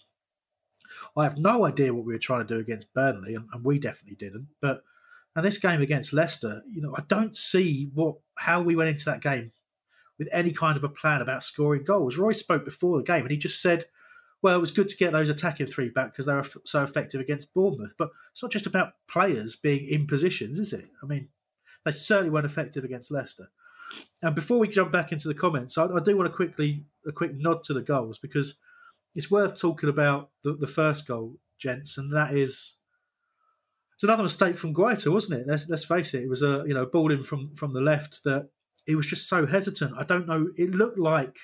I have no idea what we were trying to do against Burnley, and, and we definitely didn't. But and this game against Leicester, you know, I don't see what how we went into that game with any kind of a plan about scoring goals. Roy spoke before the game, and he just said, well, it was good to get those attacking three back because they were f- so effective against Bournemouth. But it's not just about players being in positions, is it? I mean, they certainly weren't effective against Leicester. And before we jump back into the comments, I, I do want to quickly a quick nod to the goals, because it's worth talking about the, the first goal, gents, and that is it's another mistake from Guaita, wasn't it? Let's let's face it. It was a you know ball in from from the left that he was just so hesitant. I don't know. It looked like.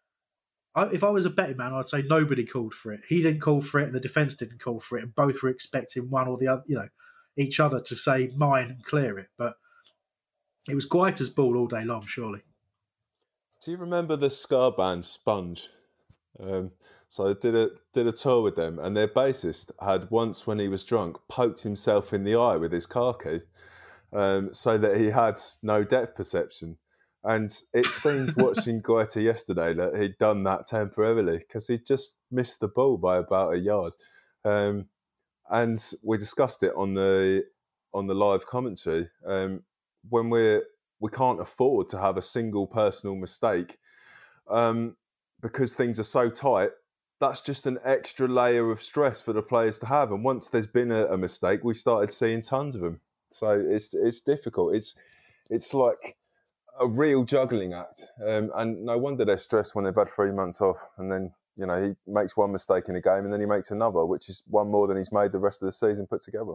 If I was a betting man, I'd say nobody called for it. He didn't call for it, and the defence didn't call for it, and both were expecting one or the other, you know, each other to say mine and clear it. But it was Guaita's ball all day long, surely.
Do you remember the Scar band Sponge? Um, so I did a did a tour with them, and their bassist had once, when he was drunk, poked himself in the eye with his car key, um, so that he had no depth perception. And it seemed watching Guaita yesterday that he'd done that temporarily because he just missed the ball by about a yard. Um, and we discussed it on the on the live commentary. Um, when we're we can't afford to have a single personal mistake um, because things are so tight. That's just an extra layer of stress for the players to have. And once there's been a, a mistake, we started seeing tons of them. So it's it's difficult. It's it's like a real juggling act, um, and no wonder they're stressed when they've had three months off, and then you know he makes one mistake in a game, and then he makes another, which is one more than he's made the rest of the season put together.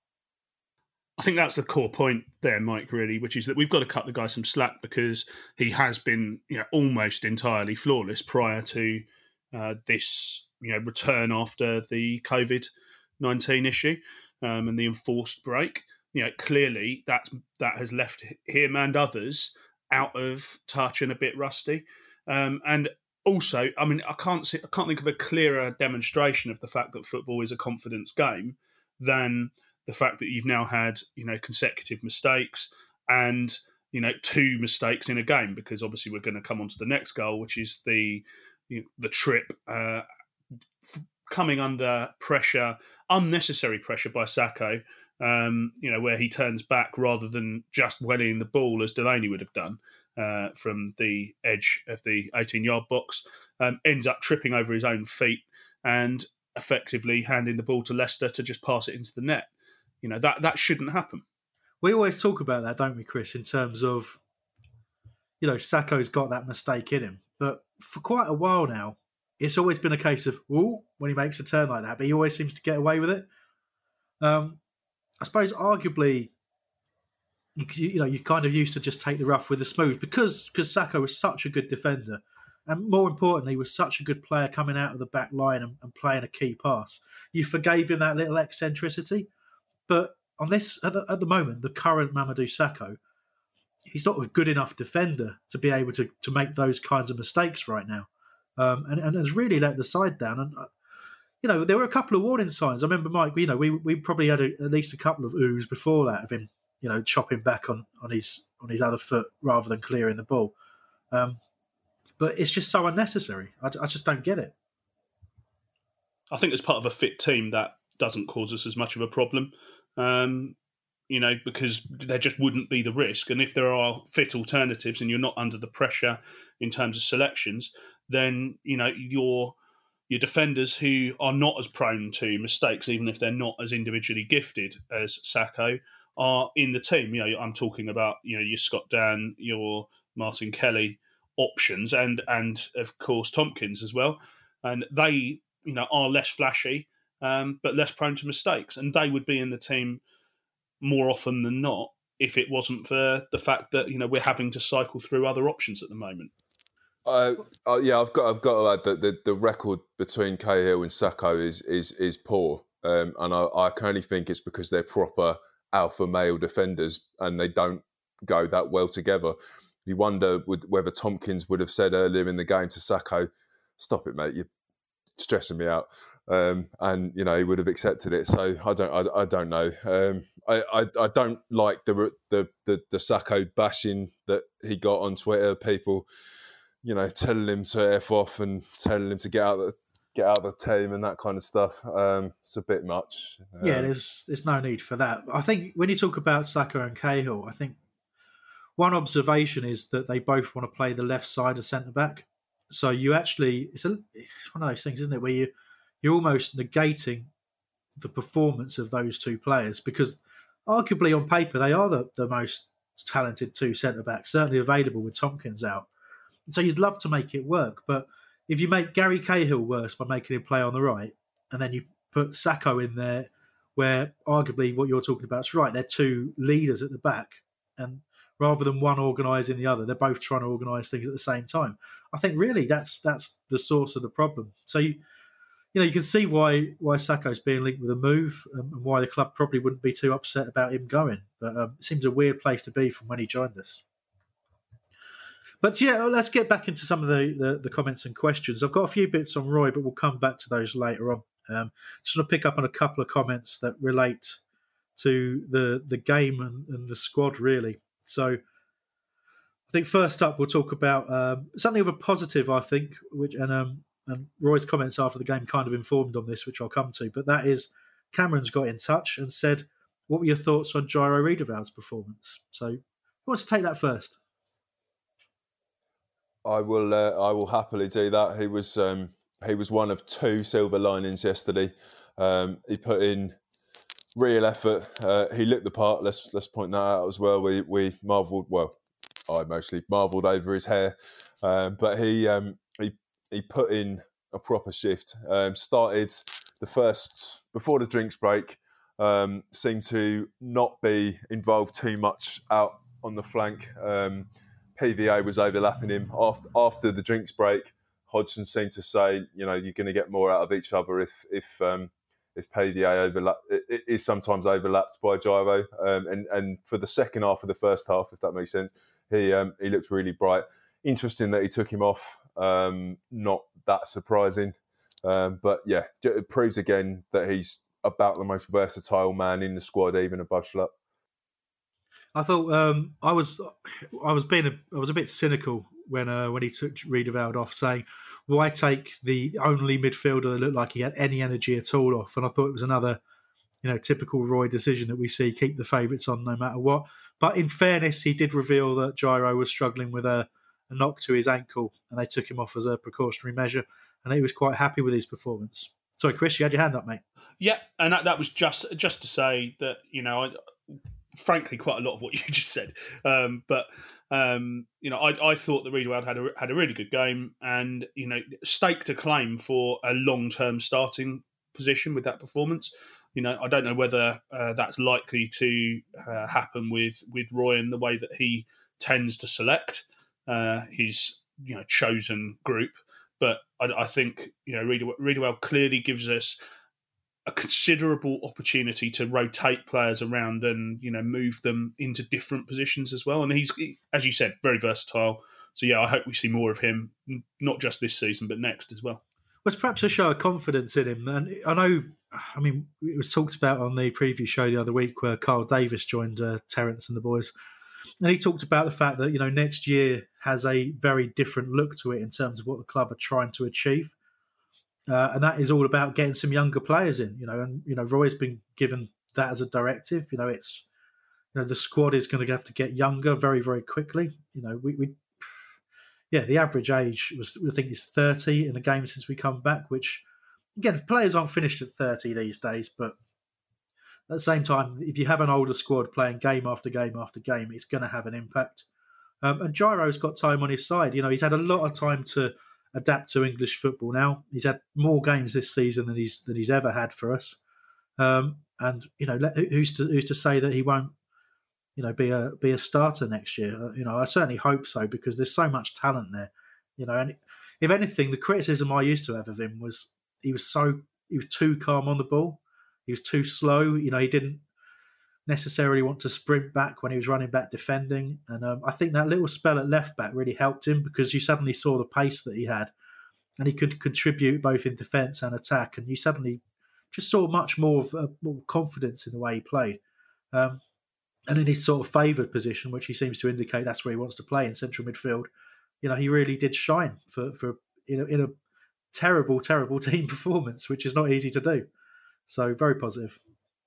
I think that's the core point there, Mike, really, which is that we've got to cut the guy some slack because he has been, you know, almost entirely flawless prior to uh, this, you know, return after the COVID nineteen issue um, and the enforced break. You know, clearly that that has left him and others out of touch and a bit rusty. Um, and also, I mean, I can't see, I can't think of a clearer demonstration of the fact that football is a confidence game than the fact that you've now had, you know, consecutive mistakes and, you know, two mistakes in a game, because obviously we're going to come on to the next goal, which is the you know, the trip uh, f- coming under pressure, unnecessary pressure by Sakho, um, you know, where he turns back rather than just wellying the ball as Delaney would have done uh, from the edge of the eighteen-yard box, um, ends up tripping over his own feet and effectively handing the ball to Leicester to just pass it into the net. You know, that, that shouldn't happen.
We always talk about that, don't we, Chris, in terms of, you know, Sakho's got that mistake in him. But for quite a while now, it's always been a case of, ooh, when he makes a turn like that, but he always seems to get away with it. Um, I suppose, arguably, you, you know, you kind of used to just take the rough with the smooth because because Sakho was such a good defender. And more importantly, was such a good player coming out of the back line and, and playing a key pass. You forgave him that little eccentricity. But on this, at the, at the moment, the current Mamadou Sakho, he's not a good enough defender to be able to, to make those kinds of mistakes right now. Um, and, and has really let the side down. And, uh, you know, there were a couple of warning signs. I remember, Mike, you know, we we probably had a, at least a couple of oohs before that of him, you know, chopping back on, on his on his other foot rather than clearing the ball. Um, but it's just so unnecessary. I, I just don't get it.
I think as part of a fit team, that doesn't cause us as much of a problem. Um, you know, because there just wouldn't be the risk. And if there are fit alternatives and you're not under the pressure in terms of selections, then, you know, your your defenders who are not as prone to mistakes, even if they're not as individually gifted as Sakho, are in the team. You know, I'm talking about, you know, your Scott Dan, your Martin Kelly options, and, and of course, Tompkins as well. And they, you know, are less flashy, um, but less prone to mistakes. And they would be in the team more often than not if it wasn't for the fact that, you know, we're having to cycle through other options at the moment.
Uh, uh, yeah, I've got I've got to add that the, the record between Cahill and Sakho is is is poor, um, and I, I can only think it's because they're proper alpha male defenders and they don't go that well together. You wonder would, whether Tompkins would have said earlier in the game to Sakho, "Stop it, mate! You're stressing me out," um, and you know he would have accepted it. So I don't I, I don't know. Um, I, I I don't like the the the the Sakho bashing that he got on Twitter. People, you know, telling him to F off and telling him to get out of the, get out of the team and that kind of stuff. Um, it's a bit much. Um,
Yeah, there's there's no need for that. I think when you talk about Sakho and Cahill, I think one observation is that they both want to play the left side of centre-back. So you actually, it's, a, it's one of those things, isn't it, where you, you're almost negating the performance of those two players because arguably on paper they are the, the most talented two centre-backs, certainly available with Tompkins out. So you'd love to make it work, but if you make Gary Cahill worse by making him play on the right, and then you put Sakho in there, where arguably what you're talking about is right, they're two leaders at the back, and rather than one organising the other, they're both trying to organise things at the same time. I think really that's that's the source of the problem. So you you know you can see why why Sakho's being linked with a move, um, and why the club probably wouldn't be too upset about him going. But um, it seems a weird place to be from when he joined us. But yeah, let's get back into some of the, the, the comments and questions. I've got a few bits on Roy, but we'll come back to those later on. Um, just want to pick up on a couple of comments that relate to the the game and, and the squad, really. So I think first up, we'll talk about um, something of a positive, I think, which and um, and Roy's comments after the game kind of informed on this, which I'll come to. But that is Cameron's got in touch and said, what were your thoughts on Jairo Riedewald's performance? So who wants to take that first?
I will. Uh, I will happily do that. He was. Um, he was one of two silver linings yesterday. Um, he put in real effort. Uh, he looked the part. Let's let's point that out as well. We we marvelled. Well, I mostly marvelled over his hair, um, but he um, he he put in a proper shift. Um, started the first before the drinks break. Um, seemed to not be involved too much out on the flank. Um, P V A was overlapping him after after the drinks break. Hodgson seemed to say, you know, you're going to get more out of each other if if um, if P V A overlap it is sometimes overlapped by Jairo. Um, and and for the second half of the first half, if that makes sense, he um, he looked really bright. Interesting that he took him off um, not that surprising. Um, but yeah, it proves again that he's about the most versatile man in the squad, even above Schlupp.
I thought um, I was I was being a, I was a bit cynical when uh, when he took Riedewald off, saying, "Why take the only midfielder that looked like he had any energy at all off?" And I thought it was another, you know, typical Roy decision that we see: keep the favourites on no matter what. But in fairness, he did reveal that Gyro was struggling with a, a knock to his ankle, and they took him off as a precautionary measure. And he was quite happy with his performance. Sorry, Chris, you had your hand up, mate.
Yeah, and that, that was just just to say that, you know, I, frankly, quite a lot of what you just said. Um, but, um, you know, I, I thought that Riedewald had a, had a really good game and, you know, staked a claim for a long-term starting position with that performance. You know, I don't know whether uh, that's likely to uh, happen with, with Roy in the way that he tends to select uh, his, you know, chosen group. But I, I think, you know, Riedewald, Riedewald clearly gives us a considerable opportunity to rotate players around and, you know, move them into different positions as well. And he's, as you said, very versatile. So, yeah, I hope we see more of him, not just this season, but next as well.
Well, it's perhaps a show of confidence in him. And I know, I mean, it was talked about on the preview show the other week where Carl Davis joined uh, Terence and the boys. And he talked about the fact that, you know, next year has a very different look to it in terms of what the club are trying to achieve. Uh, and that is all about getting some younger players in, you know, and, you know, Roy's been given that as a directive. You know, it's, you know, the squad is going to have to get younger very, very quickly. You know, we, we yeah, the average age was, I think, is thirty in the game since we come back, which, again, players aren't finished at thirty these days, but at the same time, if you have an older squad playing game after game after game, it's going to have an impact. Um, and Gyro's got time on his side. You know, he's had a lot of time to adapt to English football now. He's had more games this season than he's than he's ever had for us. Um, and you know, who's to who's to say that he won't, you know, be a be a starter next year? Uh, you know, I certainly hope so because there's so much talent there. You know, and if anything, the criticism I used to have of him was he was so he was too calm on the ball. He was too slow. You know, he didn't necessarily want to sprint back when he was running back defending. And um, I think that little spell at left back really helped him because you suddenly saw the pace that he had and he could contribute both in defence and attack. And you suddenly just saw much more of uh, more confidence in the way he played. Um, and in his sort of favoured position, which he seems to indicate that's where he wants to play in central midfield, you know, he really did shine for, for in, a, in a terrible, terrible team performance, which is not easy to do. So very positive.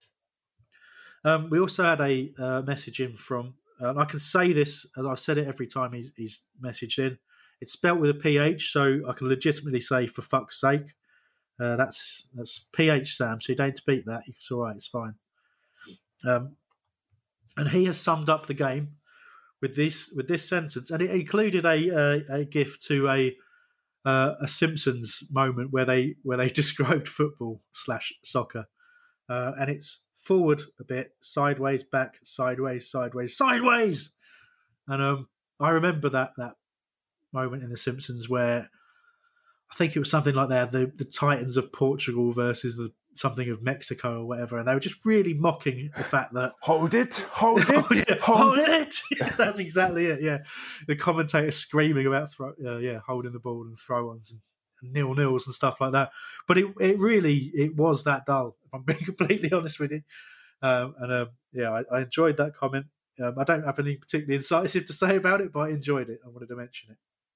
Um, we also had a uh, message in from, uh, and I can say this, as I've said it every time he's, he's messaged in. It's spelt with a P H, so I can legitimately say, for fuck's sake. Uh, that's that's P H Sam, so you don't beat that. It's all right, it's fine. Um, and he has summed up the game with this with this sentence, and it included a a, a gift to a uh, a Simpsons moment where they where they described football slash soccer, uh, and it's forward a bit, sideways, back, sideways, sideways, sideways. And um, I remember that that moment in The Simpsons where I think it was something like that, the, the Titans of Portugal versus the something of Mexico or whatever, and they were just really mocking the fact that
hold it, hold it,
hold it,
hold,
hold
it.
it. Yeah, that's exactly it. Yeah, the commentator screaming about throw, uh, yeah, holding the ball and throw-ons and, and nil-nils and stuff like that. But it it really it was that dull. If I'm being completely honest with you, um, and um, yeah, I, I enjoyed that comment. Um, I don't have anything particularly incisive to say about it, but I enjoyed it. I wanted to mention it.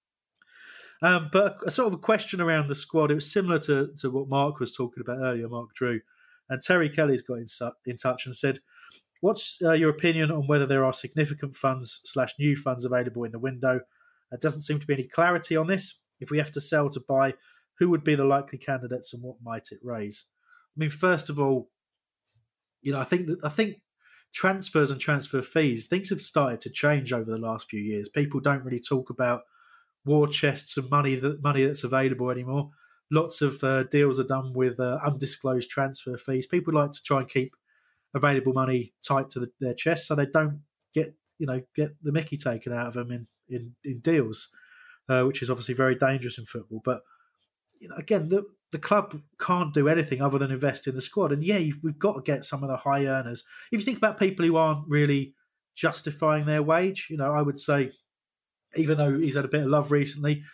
Um, but a, a sort of a question around the squad. It was similar to, to what Mark was talking about earlier, Mark Drew. And Terry Kelly's got in, in touch and said, what's uh, your opinion on whether there are significant funds slash new funds available in the window? There doesn't seem to be any clarity on this. If we have to sell to buy, who would be the likely candidates and what might it raise? I mean, first of all, you know, I think that I think transfers and transfer fees, things have started to change over the last few years. People don't really talk about war chests and money that money that's available anymore. Lots of uh, deals are done with uh, undisclosed transfer fees. People like to try and keep available money tight to the, their chest so they don't get you know get the mickey taken out of them in in, in deals, uh, which is obviously very dangerous in football. But you know, again, the the club can't do anything other than invest in the squad. And yeah, you've, we've got to get some of the high earners. If you think about people who aren't really justifying their wage, you know, I would say, even though he's had a bit of love recently,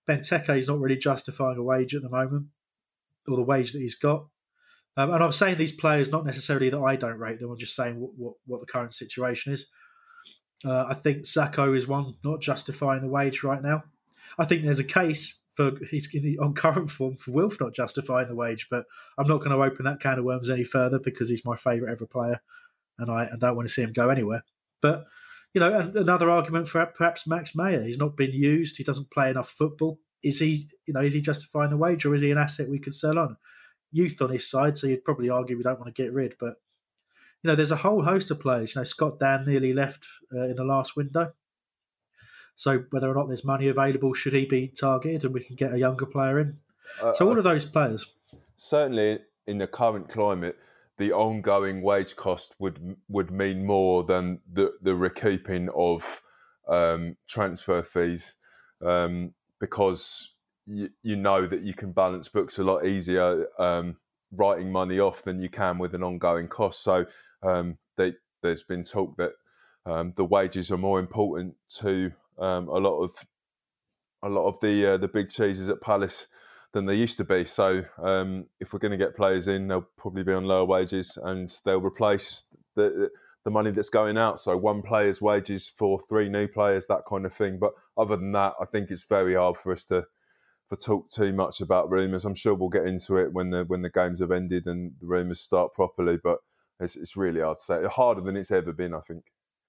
Benteke is not really justifying a wage at the moment, or the wage that he's got. Um, and I'm saying these players not necessarily that I don't rate them. I'm just saying what, what, what the current situation is. Uh, I think Sakho is one not justifying the wage right now. I think there's a case for he's on current form for Wilf not justifying the wage, but I'm not going to open that can of worms any further because he's my favourite ever player, and I, I don't want to see him go anywhere. But you know, another argument for perhaps Max Meyer. He's not been used. He doesn't play enough football. Is he? You know, is he justifying the wage, or is he an asset we could sell on? Youth on his side, so you'd probably argue we don't want to get rid. But you know, there's a whole host of players. You know, Scott Dan nearly left uh, in the last window. So whether or not there's money available, should he be targeted and we can get a younger player in? Uh, so all of those players.
Certainly in the current climate, the ongoing wage cost would would mean more than the, the recouping of um, transfer fees um, because you, you know that you can balance books a lot easier um, writing money off than you can with an ongoing cost. So um, they, there's been talk that um, the wages are more important to um, a lot of a lot of the uh, the big cheeses at Palace than they used to be. So um, if we're going to get players in, they'll probably be on lower wages and they'll replace the the money that's going out. So one player's wages for three new players, that kind of thing. But other than that, I think it's very hard for us to for talk too much about rumours. I'm sure we'll get into it when the when the games have ended and the rumours start properly. But it's it's really hard to say. Harder than it's ever been, I think.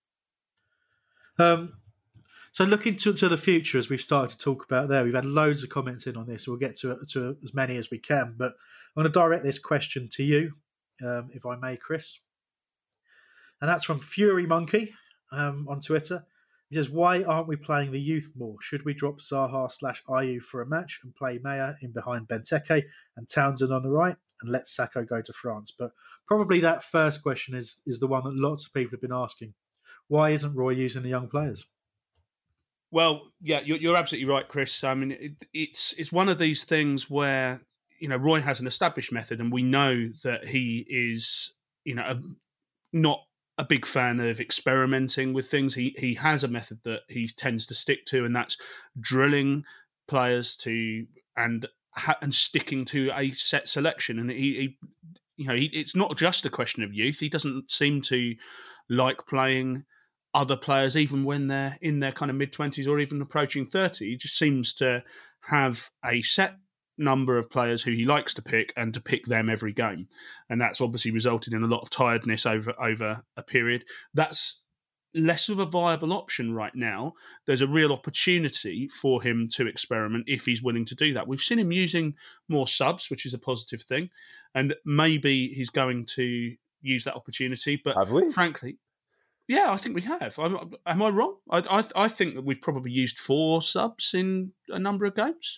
Um. So looking to, to the future, as we've started to talk about there, we've had loads of comments in on this. We'll get to, to as many as we can. But I'm going to direct this question to you, um, if I may, Chris. And that's from Fury Monkey um, on Twitter. He says, why aren't we playing the youth more? Should we drop Zaha slash Ayew for a match and play Meyer in behind Benteke and Townsend on the right and let Sakho go to France? But probably that first question is, is the one that lots of people have been asking. Why isn't Roy using the young players?
Well, yeah, you're, you're absolutely right, Chris. I mean, it, it's it's one of these things where, you know, Roy has an established method, and we know that he is, you know, a, not a big fan of experimenting with things. He he has a method that he tends to stick to, and that's drilling players to and and sticking to a set selection. And he, he you know, he, it's not just a question of youth. He doesn't seem to like playing other players, even when they're in their kind of mid-twenties or even approaching thirty. He just seems to have a set number of players who he likes to pick and to pick them every game. And that's obviously resulted in a lot of tiredness over, over a period. That's less of a viable option right now. There's a real opportunity for him to experiment if he's willing to do that. We've seen him using more subs, which is a positive thing. And maybe he's going to use that opportunity. But
have we?
Frankly... Yeah, I think we have. Am, am I wrong? I, I I think that we've probably used four subs in a number of games.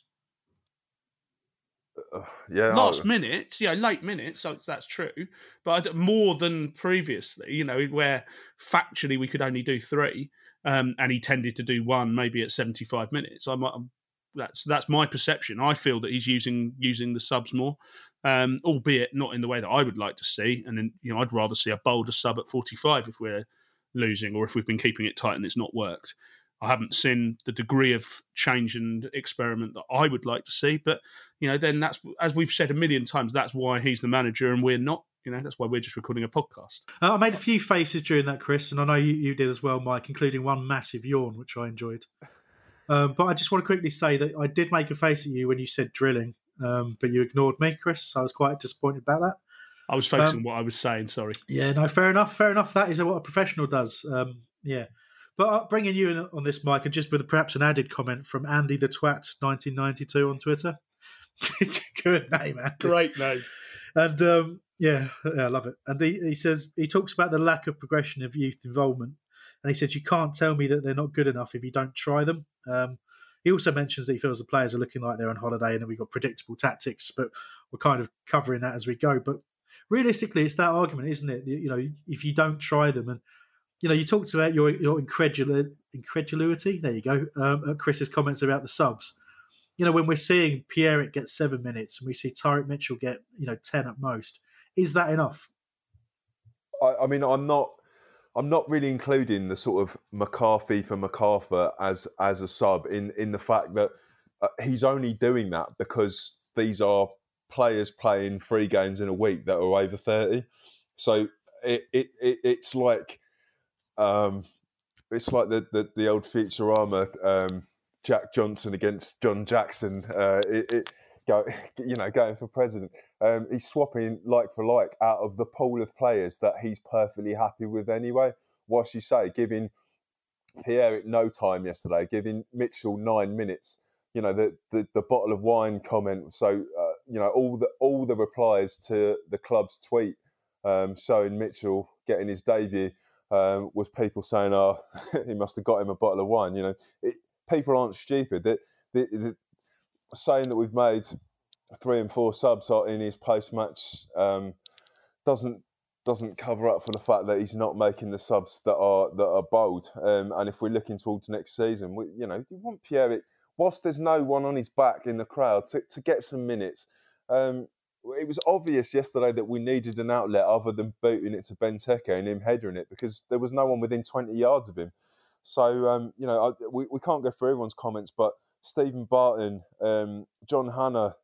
Uh, yeah,
last
I'll...
minutes, yeah, late minutes. So that's true, but more than previously. You know, where factually we could only do three, um, and he tended to do one, maybe at seventy-five minutes. I'm, I'm that's that's my perception. I feel that he's using using the subs more, um, albeit not in the way that I would like to see. And then, you know, I'd rather see a bolder sub at forty-five if we're losing, or if we've been keeping it tight and it's not worked. I haven't seen the degree of change and experiment that I would like to see, but you know, then that's, as we've said a million times, that's why he's the manager and we're not. You know, that's why we're just recording a podcast.
Uh, I made a few faces during that, Chris, and I know you, you did as well, Mike, including one massive yawn, which I enjoyed. Um, but I just want to quickly say that I did make a face at you when you said drilling, um, but you ignored me, Chris. So I was quite disappointed about that.
I was focusing
um,
on what I was saying, sorry.
Yeah, no, fair enough, fair enough. That is what a professional does. Um, yeah. But uh, bringing you in on this, Mike, and just with perhaps an added comment from Andy the Twat nineteen ninety-two on Twitter. Good name, Andy.
Great name.
And um, yeah, yeah, I love it. And he, he says, he talks about the lack of progression of youth involvement. And he says, you can't tell me that they're not good enough if you don't try them. Um, he also mentions that he feels the players are looking like they're on holiday and that we've got predictable tactics, but we're kind of covering that as we go. But realistically, it's that argument, isn't it? You know, if you don't try them, and you know, you talked about your your incredul- incredulity. There you go. Um, at Chris's comments about the subs. You know, when we're seeing Pierre get seven minutes and we see Tyrick Mitchell get, you know, ten at most, is that enough?
I, I mean, I'm not. I'm not really including the sort of McCarthy for MacArthur as as a sub in in the fact that uh, he's only doing that because these are players playing three games in a week that are over thirty. So it, it, it it's like um, it's like the, the, the old Futurama, um, Jack Johnson against John Jackson. Uh, it, it go you know going for president. Um, he's swapping like for like out of the pool of players that he's perfectly happy with anyway. Whilst you say giving Pierre no time yesterday, giving Mitchell nine minutes. You know, the, the, the bottle of wine comment. So, uh, you know, all the all the replies to the club's tweet um, showing Mitchell getting his debut um, was people saying, oh, he must have got him a bottle of wine. You know, it, people aren't stupid. The, the, the, saying that we've made three and four subs in his post-match um, doesn't doesn't cover up for the fact that he's not making the subs that are that are bold. Um, and if we're looking towards next season, we, you know, you want Pierre, whilst there's no one on his back in the crowd, to, to get some minutes. Um, it was obvious yesterday that we needed an outlet other than booting it to Benteke and him headering it, because there was no one within twenty yards of him. So, um, you know, I, we, we can't go through everyone's comments, but Stephen Barton, um, John Hanna,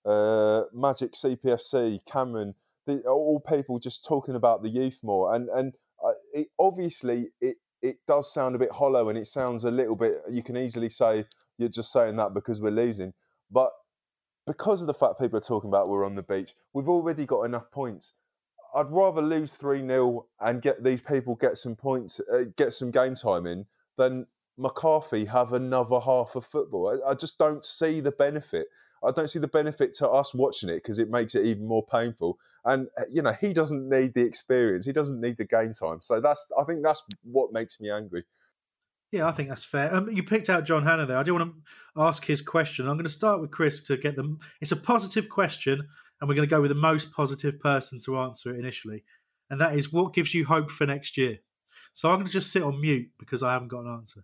uh, Magic C P F C, Cameron, the, all people just talking about the youth more. And and uh, it, obviously it, it does sound a bit hollow, and it sounds a little bit, you can easily say you're just saying that because we're losing. But because of the fact people are talking about we're on the beach, we've already got enough points. I'd rather lose three nil and get these people get some points, uh, get some game time in, than McCarthy have another half of football. I, I just don't see the benefit. I don't see the benefit to us watching it, because it makes it even more painful. And, you know, he doesn't need the experience. He doesn't need the game time. So that's, I think that's what makes me angry.
Yeah, I think that's fair. Um, you picked out John Hanna there. I do want to ask his question. I'm going to start with Chris to get them. It's a positive question, and we're going to go with the most positive person to answer it initially. And that is, what gives you hope for next year? So I'm going to just sit on mute because I haven't got an answer.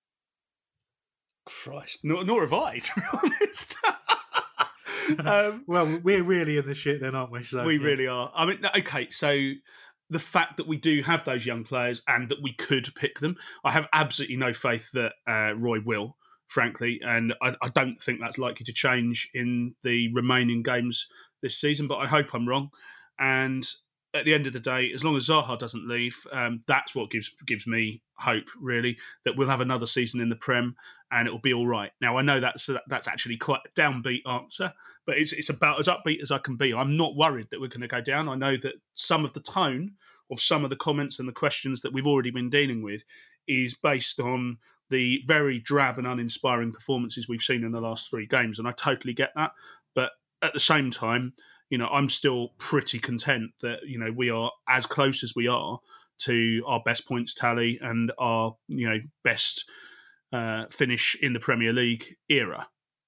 Christ, nor, nor have I, to be honest. um,
well, we're really in the shit then, aren't we? So,
we
yeah.
really are. I mean, okay, so the fact that we do have those young players and that we could pick them, I have absolutely no faith that uh, Roy will, frankly, and I, I don't think that's likely to change in the remaining games this season, but I hope I'm wrong. And at the end of the day, as long as Zaha doesn't leave, um, that's what gives gives me hope, really, that we'll have another season in the Prem and it'll be all right. Now, I know that's that's actually quite a downbeat answer, but it's it's about as upbeat as I can be. I'm not worried that we're going to go down. I know that some of the tone of some of the comments and the questions that we've already been dealing with is based on the very drab and uninspiring performances we've seen in the last three games, and I totally get that. But at the same time, you know, I'm still pretty content that, you know, we are as close as we are to our best points tally and our, you know, best uh, finish in the Premier League era.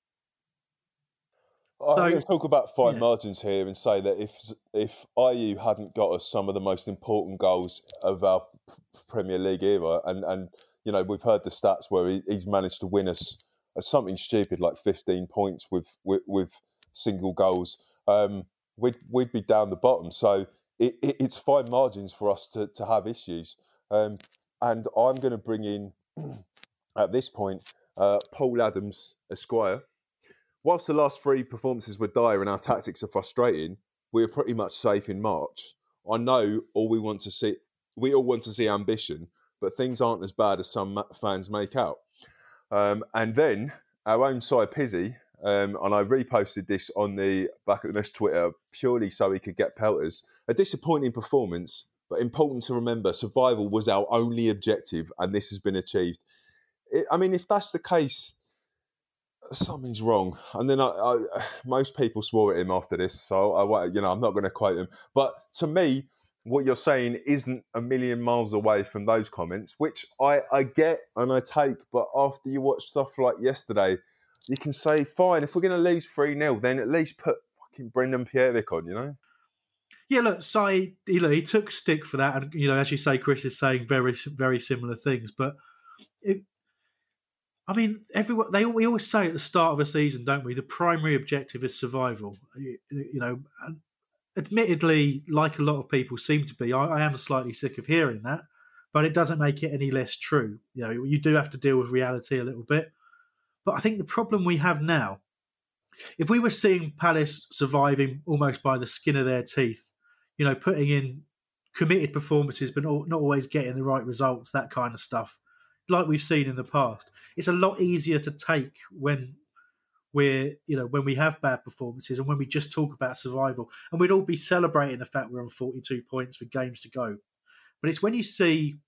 I'm
So-
going to talk about fine
yeah.
margins here and say that if if I U hadn't got us some of the most important goals of our P- Premier League era, and, and you know, we've heard the stats where he, he's managed to win us something stupid like fifteen points with with, with single goals, um, we'd we'd be down the bottom. So it, it, it's fine margins for us to, to have issues. Um, and I'm going to bring in, at this point, uh, Paul Adams, Esquire. Whilst the last three performances were dire and our tactics are frustrating, we are pretty much safe in March. I know all we want to see, we all want to see ambition, but things aren't as bad as some fans make out. Um, and then our own side Pizzi, um, and I reposted this on the Back at the Mesh Twitter purely so he could get pelters. A disappointing performance, but important to remember, survival was our only objective, and this has been achieved. It, I mean, if that's the case, something's wrong. And then I, I, most people swore at him after this, so I, you know, I'm not going to quote him. But to me, what you're saying isn't a million miles away from those comments, which I, I get and I take. But after you watch stuff like yesterday, you can say, fine, if we're going to lose three nil, then at least put fucking Brendan Pierrick on, you know?
Yeah, look, Sai, he, look, he took stick for that. And, you know, as you say, Chris is saying very, very similar things. But, it, I mean, everyone, they we always say at the start of a season, don't we? The primary objective is survival. You, you know, and admittedly, like a lot of people seem to be, I, I am slightly sick of hearing that, but it doesn't make it any less true. You know, you do have to deal with reality a little bit. But I think the problem we have now, if we were seeing Palace surviving almost by the skin of their teeth, you know, putting in committed performances but not always getting the right results, that kind of stuff, like we've seen in the past, it's a lot easier to take when we're, you know, when we have bad performances and when we just talk about survival. And we'd all be celebrating the fact we're on forty-two points with games to go. But it's when you see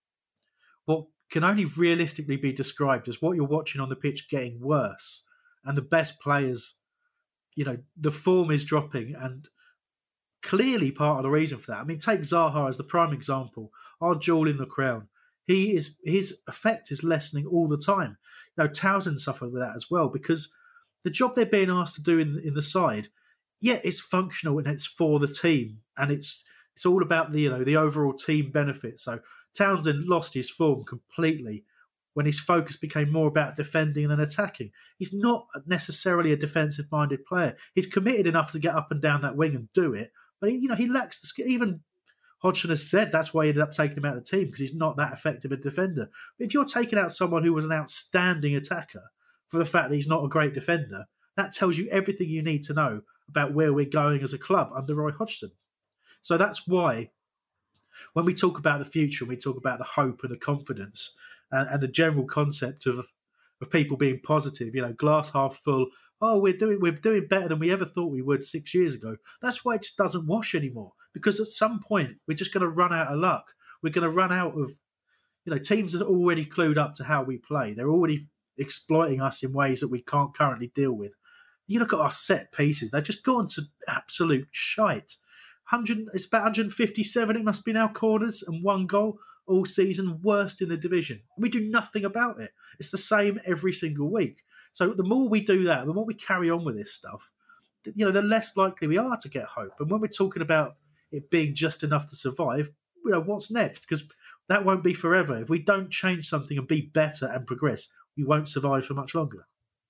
what can only realistically be described as what you're watching on the pitch getting worse, and the best players, you know, the form is dropping, and clearly part of the reason for that. I mean, take Zaha as the prime example, our jewel in the crown. He is his effect is lessening all the time. You know, Townsend suffered with that as well, because the job they're being asked to do in in the side, yeah, it's functional and it's for the team, and it's it's all about the, you know, the overall team benefit. So Townsend lost his form completely when his focus became more about defending than attacking. He's not necessarily a defensive-minded player. He's committed enough to get up and down that wing and do it, but he, you know, he lacks the skill. Even Hodgson has said that's why he ended up taking him out of the team, because he's not that effective a defender. But if you're taking out someone who was an outstanding attacker for the fact that he's not a great defender, that tells you everything you need to know about where we're going as a club under Roy Hodgson. So that's why when we talk about the future, we talk about the hope and the confidence and, and the general concept of of people being positive, you know, glass half full. Oh, we're doing we're doing better than we ever thought we would six years ago. That's why it just doesn't wash anymore. Because at some point we're just going to run out of luck. We're going to run out of, you know, teams are already clued up to how we play. They're already exploiting us in ways that we can't currently deal with. You look at our set pieces; they've just gone to absolute shite. one hundred, it's about one hundred fifty-seven, it must be now, corners and one goal all season, worst in the division. We do nothing about it. It's the same every single week. So the more we do that, the more we carry on with this stuff, you know, the less likely we are to get hope. And when we're talking about it being just enough to survive, you know, what's next? Because that won't be forever. If we don't change something and be better and progress, we won't survive for much longer.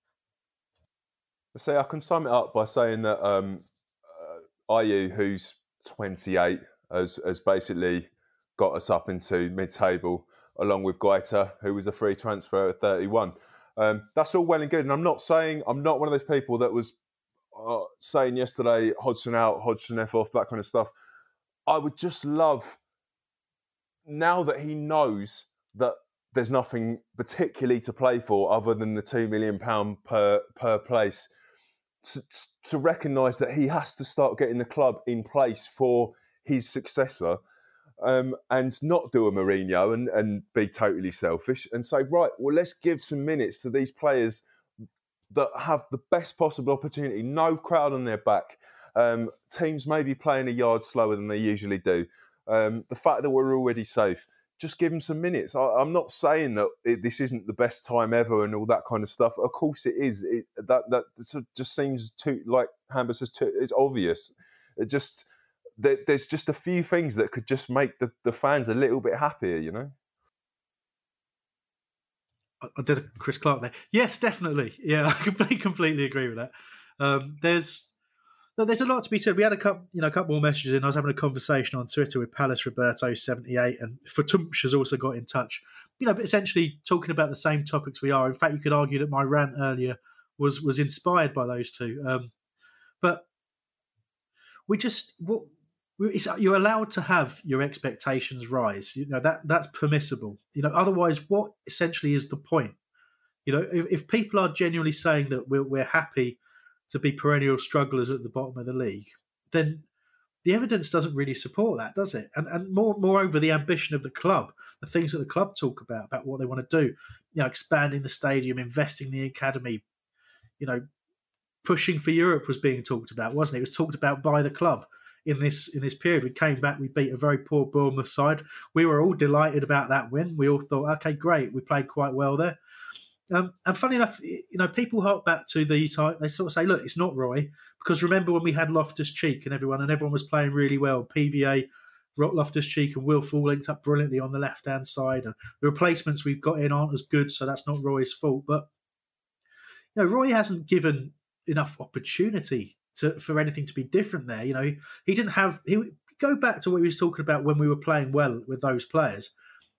So I can sum it up by saying that um, uh, Ayew, who's twenty-eight, has, has basically got us up into mid-table, along with Guaita, who was a free transfer at thirty-one. Um, that's all well and good, and I'm not saying I'm not one of those people that was uh, saying yesterday Hodgson out, Hodgson F off, that kind of stuff. I would just love, now that he knows that there's nothing particularly to play for other than the two million pounds per per place, to, to recognise that he has to start getting the club in place for his successor, um, and not do a Mourinho and, and be totally selfish and say, right, well, let's give some minutes to these players that have the best possible opportunity, no crowd on their back. Um, teams may be playing a yard slower than they usually do. Um, the fact that we're already safe, just give them some minutes. I, I'm not saying that it, this isn't the best time ever and all that kind of stuff. Of course it is. It, that that just seems too, like Hamber says, too, it's obvious. It just there, there's just a few things that could just make the, the fans a little bit happier, you know?
I did a Chris Clark there. Yes, definitely. Yeah, I completely, completely agree with that. Um, there's there's a lot to be said. We had a couple, you know, a couple more messages in. I was having a conversation on Twitter with Palace Roberto seventy-eight, and Fatumsh has also got in touch. You know, but essentially talking about the same topics we are. In fact, you could argue that my rant earlier was was inspired by those two. Um, but we just what it's, you're allowed to have your expectations rise. You know, that that's permissible. You know, otherwise, what essentially is the point? You know, if, if people are genuinely saying that we're we're happy to be perennial strugglers at the bottom of the league, then the evidence doesn't really support that, does it? And and more moreover, the ambition of the club, the things that the club talk about, about what they want to do, you know, expanding the stadium, investing in the academy, you know, pushing for Europe was being talked about, wasn't it? It was talked about by the club in this in this period. We came back, we beat a very poor Bournemouth side. We were all delighted about that win. We all thought, okay, great, we played quite well there. Um, and funny enough, you know, people hark back to the time, they sort of say, look, it's not Roy, because remember when we had Loftus-Cheek and everyone, and everyone was playing really well, P V A, Loftus-Cheek and Wilful linked up brilliantly on the left-hand side, and the replacements we've got in aren't as good, so that's not Roy's fault. But, you know, Roy hasn't given enough opportunity to, for anything to be different there. You know, he didn't have, he go back to what he was talking about when we were playing well with those players.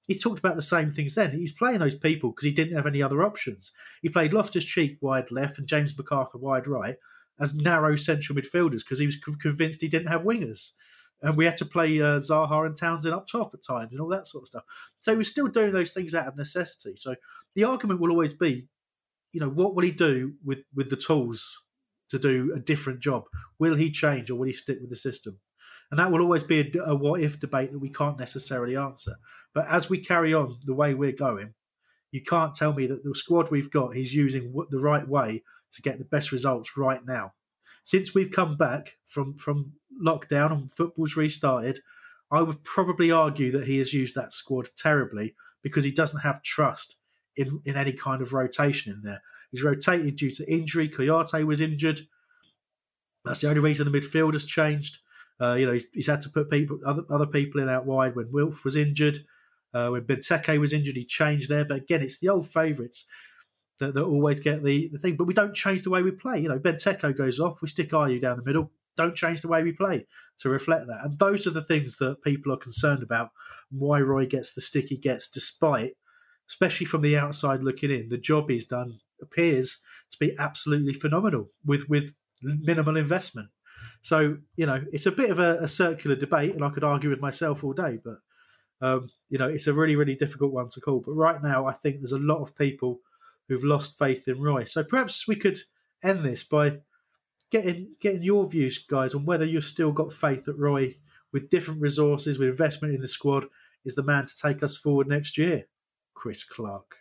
he talked about the same things then. He was playing those people because he didn't have any other options. He played Loftus-Cheek wide left and James MacArthur wide right as narrow central midfielders because he was convinced he didn't have wingers. And we had to play uh, Zaha and Townsend up top at times and all that sort of stuff. So he was still doing those things out of necessity. So the argument will always be, you know, what will he do with, with the tools to do a different job? Will he change or will he stick with the system? And that will always be a, a what-if debate that we can't necessarily answer. But as we carry on the way we're going, you can't tell me that the squad we've got, he's using the right way to get the best results right now. Since we've come back from, from lockdown and football's restarted, I would probably argue that he has used that squad terribly because he doesn't have trust in, in any kind of rotation in there. He's rotated due to injury. Kouyaté was injured. That's the only reason the midfield has changed. Uh, you know, he's, he's had to put people, other, other people in out wide when Wilf was injured. Uh, when Benteke was injured, he changed there. But again, it's the old favourites that, that always get the, the thing. But we don't change the way we play. You know, Benteke goes off, we stick Ayew down the middle. Don't change the way we play to reflect that. And those are the things that people are concerned about, why Roy gets the stick he gets, despite, especially from the outside looking in, the job he's done appears to be absolutely phenomenal with, with minimal investment. So, you know, it's a bit of a, a circular debate, and I could argue with myself all day, but, um, you know, it's a really, really difficult one to call. But right now, I think there's a lot of people who've lost faith in Roy. So perhaps we could end this by getting getting your views, guys, on whether you've still got faith that Roy, with different resources, with investment in the squad, is the man to take us forward next year. Chris Clark.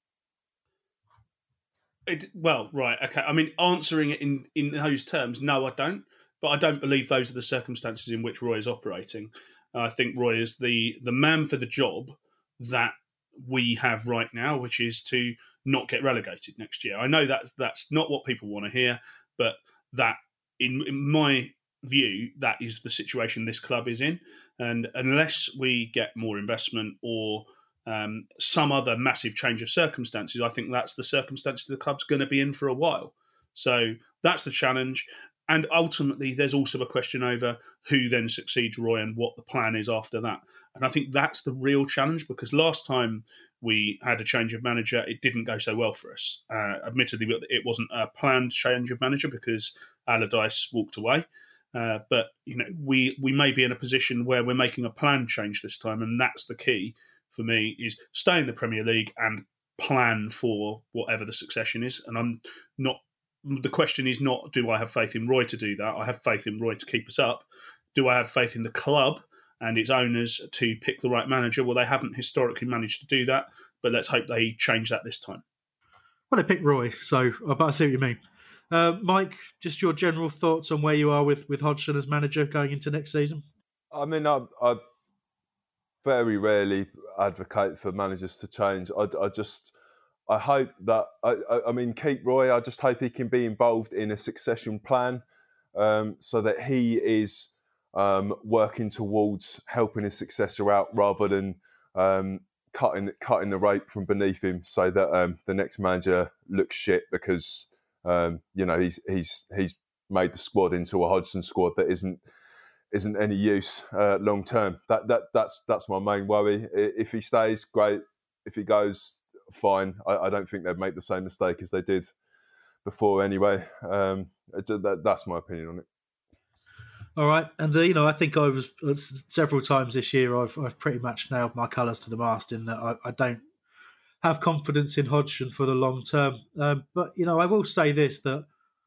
It, well, right, okay. I mean, answering it in, in those terms, no, I don't. But I don't believe those are the circumstances in which Roy is operating. Uh, I think Roy is the, the man for the job that we have right now, which is to not get relegated next year. I know that that's not what people want to hear, but that, in, in my view, that is the situation this club is in. And unless we get more investment or um, some other massive change of circumstances, I think that's the circumstances the club's going to be in for a while. So that's the challenge. And ultimately, there's also a question over who then succeeds Roy and what the plan is after that. And I think that's the real challenge, because last time we had a change of manager, it didn't go so well for us. Uh, admittedly, it wasn't a planned change of manager because Allardyce walked away. Uh, but you know, we we may be in a position where we're making a planned change this time, and that's the key for me: is stay in the Premier League and plan for whatever the succession is. And I'm not. The question is not, do I have faith in Roy to do that? I have faith in Roy to keep us up. Do I have faith in the club and its owners to pick the right manager? Well, they haven't historically managed to do that, but let's hope they change that this time.
Well, they picked Roy, so but I see what you mean. Uh, Mike, just your general thoughts on where you are with, with Hodgson as manager going into next season?
I mean, I, I very rarely advocate for managers to change. I, I just... I hope that, I, I mean, keep Roy. I just hope he can be involved in a succession plan um, so that he is um, working towards helping his successor out rather than um, cutting cutting the rope from beneath him so that um, the next manager looks shit because, um, you know, he's he's he's made the squad into a Hodgson squad that isn't isn't any use uh, long term. That that that's that's my main worry. If he stays, great. If he goes, fine. I, I don't think they'd make the same mistake as they did before anyway. Um, that, that's my opinion on it.
All right. And, uh, you know, I think I was several times this year, I've I've pretty much nailed my colours to the mast in that I, I don't have confidence in Hodgson for the long term. Um, but, you know, I will say this, that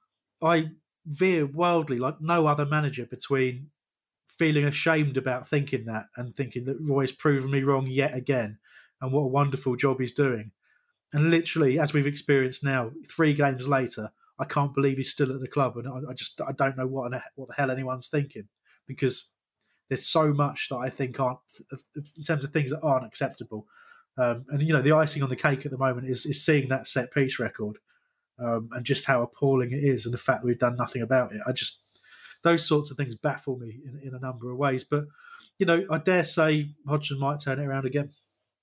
I veer wildly like no other manager between feeling ashamed about thinking that and thinking that Roy's proven me wrong yet again. And what a wonderful job he's doing. And literally, as we've experienced now, three games later, I can't believe he's still at the club. And I, I just I don't know what what the hell anyone's thinking, because there's so much that I think aren't, in terms of things that aren't acceptable. Um, and, you know, the icing on the cake at the moment is, is seeing that set-piece record um, and just how appalling it is and the fact that we've done nothing about it. I just, those sorts of things baffle me in, in a number of ways. But, you know, I dare say Hodgson might turn it around again.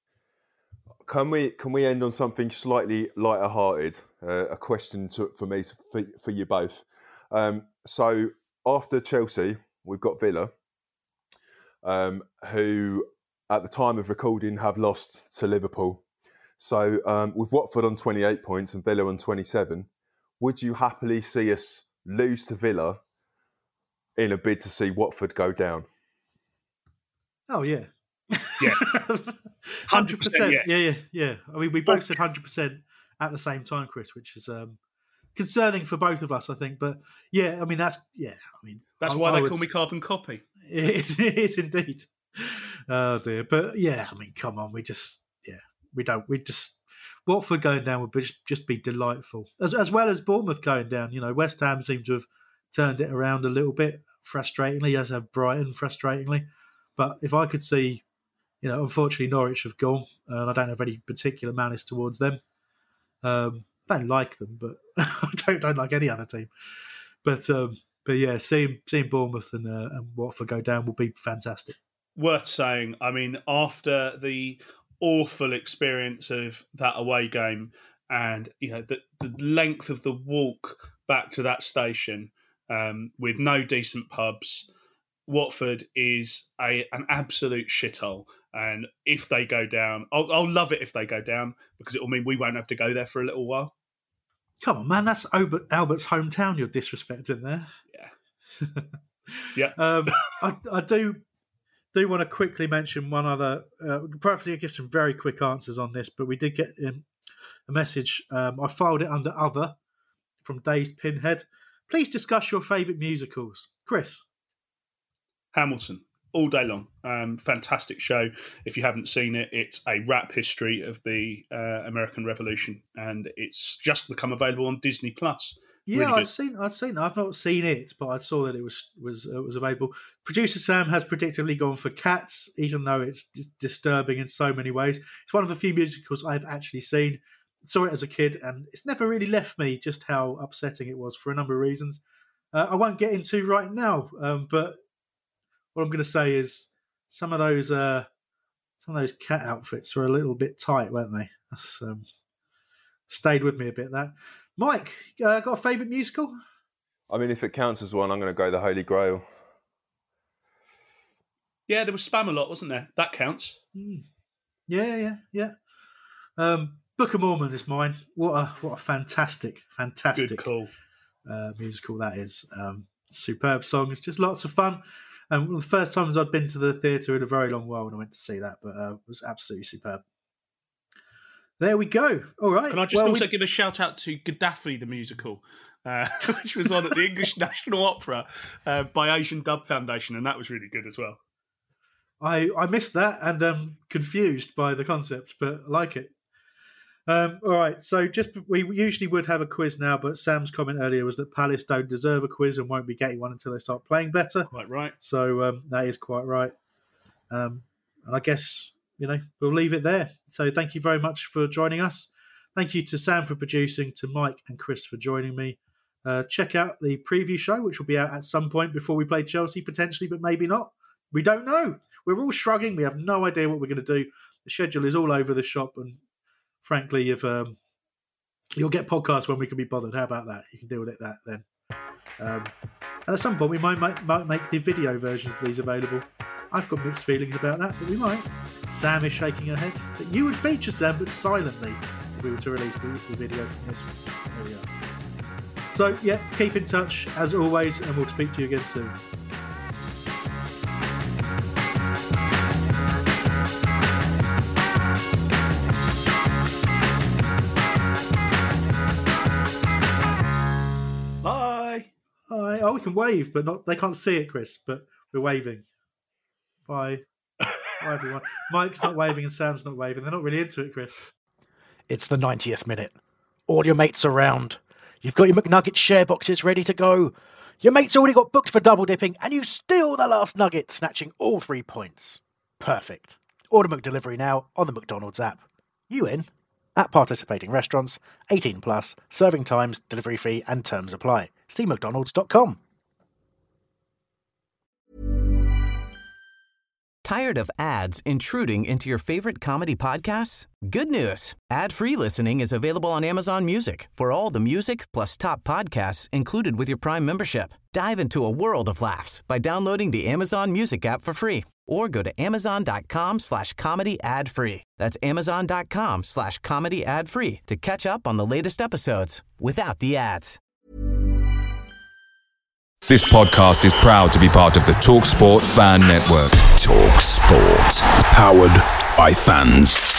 Can we can we end on something slightly lighter-hearted? Uh, a question to, for me, for, for you both. Um, so after Chelsea, we've got Villa, um, who at the time of recording, have lost to Liverpool. So um, with Watford on twenty-eight points and Villa on twenty-seven, would you happily see us lose to Villa in a bid to see Watford go down?
Oh, yeah.
Yeah.
one hundred percent.
yeah.
yeah, yeah, yeah. I mean, we both said one hundred percent at the same time, Chris, which is um, concerning for both of us, I think. But yeah, I mean, that's, yeah, I mean.
That's
I,
why
I
they
would,
call me carbon copy.
It is, it is indeed. Oh, dear. But yeah, I mean, come on. We just, yeah, we don't, we just, Watford going down would be, just be delightful. As, as well as Bournemouth going down. You know, West Ham seem to have turned it around a little bit, frustratingly, as have Brighton, frustratingly. But if I could see, you know, unfortunately Norwich have gone, and I don't have any particular malice towards them. Um, I don't like them, but I don't don't like any other team. But um, but yeah, seeing seeing Bournemouth and, uh, and Watford go down will be fantastic.
Worth saying, I mean, after the awful experience of that away game, and you know the the length of the walk back to that station um, with no decent pubs. Watford is a an absolute shithole, and if they go down, I'll, I'll love it if they go down because it will mean we won't have to go there for a little while.
Come on, man, that's Albert, Albert's hometown you're disrespecting there.
Yeah, yeah.
um, I, I do do want to quickly mention one other. Uh, probably give some very quick answers on this, but we did get um, a message. Um, I filed it under other from Dazed Pinhead. Please discuss your favourite musicals, Chris.
Hamilton, all day long. Um, fantastic show. If you haven't seen it, it's a rap history of the uh, American Revolution, and it's just become available on Disney Plus.
Yeah,
really
I've seen. I've seen that. I've not seen it, but I saw that it was was uh, was available. Producer Sam has predictably gone for Cats, even though it's d- disturbing in so many ways. It's one of the few musicals I've actually seen. Saw it as a kid, and it's never really left me just how upsetting it was for a number of reasons. Uh, I won't get into right now, um, but. What I'm going to say is some of those uh, some of those cat outfits were a little bit tight, weren't they? That's um, stayed with me a bit. That Mike, uh, got a favourite musical?
I mean, if it counts as one, I'm going to go the Holy Grail.
Yeah, there was Spamalot, wasn't there? That counts.
Mm. Yeah, yeah, yeah. Um, Book of Mormon is mine. What a what a fantastic, fantastic
Good call.
Uh, musical that is. Um, superb songs, just lots of fun. And one of the first times I'd been to the theatre in a very long while when I went to see that, but uh, it was absolutely superb. There we go. All right.
Can I just
well,
also
we...
give a shout out to Gaddafi the musical, uh, which was on at the English National Opera uh, by Asian Dub Foundation, and that was really good as well.
I, I missed that and am confused by the concept, but I like it. Um, all right, so just we usually would have a quiz now, but Sam's comment earlier was that Palace don't deserve a quiz and won't be getting one until they start playing better.
Quite right.
So um, that is quite right. Um, and I guess, you know, we'll leave it there. So thank you very much for joining us. Thank you to Sam for producing, to Mike and Chris for joining me. Uh, check out the preview show, which will be out at some point before we play Chelsea, potentially, but maybe not. We don't know. We're all shrugging. We have no idea what we're going to do. The schedule is all over the shop, and frankly, if um, you'll get podcasts when we can be bothered, how about that? You can deal with it that then. Um, and at some point, we might, might, might make the video versions of these available. I've got mixed feelings about that, but we might. Sam is shaking her head. That you would feature Sam, but silently, if we were to release the, the video from this one. There we are. So, yeah, keep in touch as always, and we'll speak to you again soon. Oh, we can wave, but not. They can't see it, Chris, but we're waving. Bye. Bye, everyone. Mike's not waving and Sam's not waving. They're not really into it, Chris.
It's the ninetieth minute. All your mates around. You've got your McNugget share boxes ready to go. Your mate's already got booked for double dipping, and you steal the last nugget, snatching all three points. Perfect. Order McDelivery now on the McDonald's app. You in? At participating restaurants, eighteen plus, serving times, delivery fee, and terms apply. See mcdonalds dot com.
Tired of ads intruding into your favorite comedy podcasts? Good news. Ad-free listening is available on Amazon Music for all the music plus top podcasts included with your Prime membership. Dive into a world of laughs by downloading the Amazon Music app for free or go to amazon.com slash comedy ad free. That's amazon.com slash comedy ad free to catch up on the latest episodes without the ads.
This podcast is proud to be part of the TalkSport Fan Network. TalkSport. Powered by fans.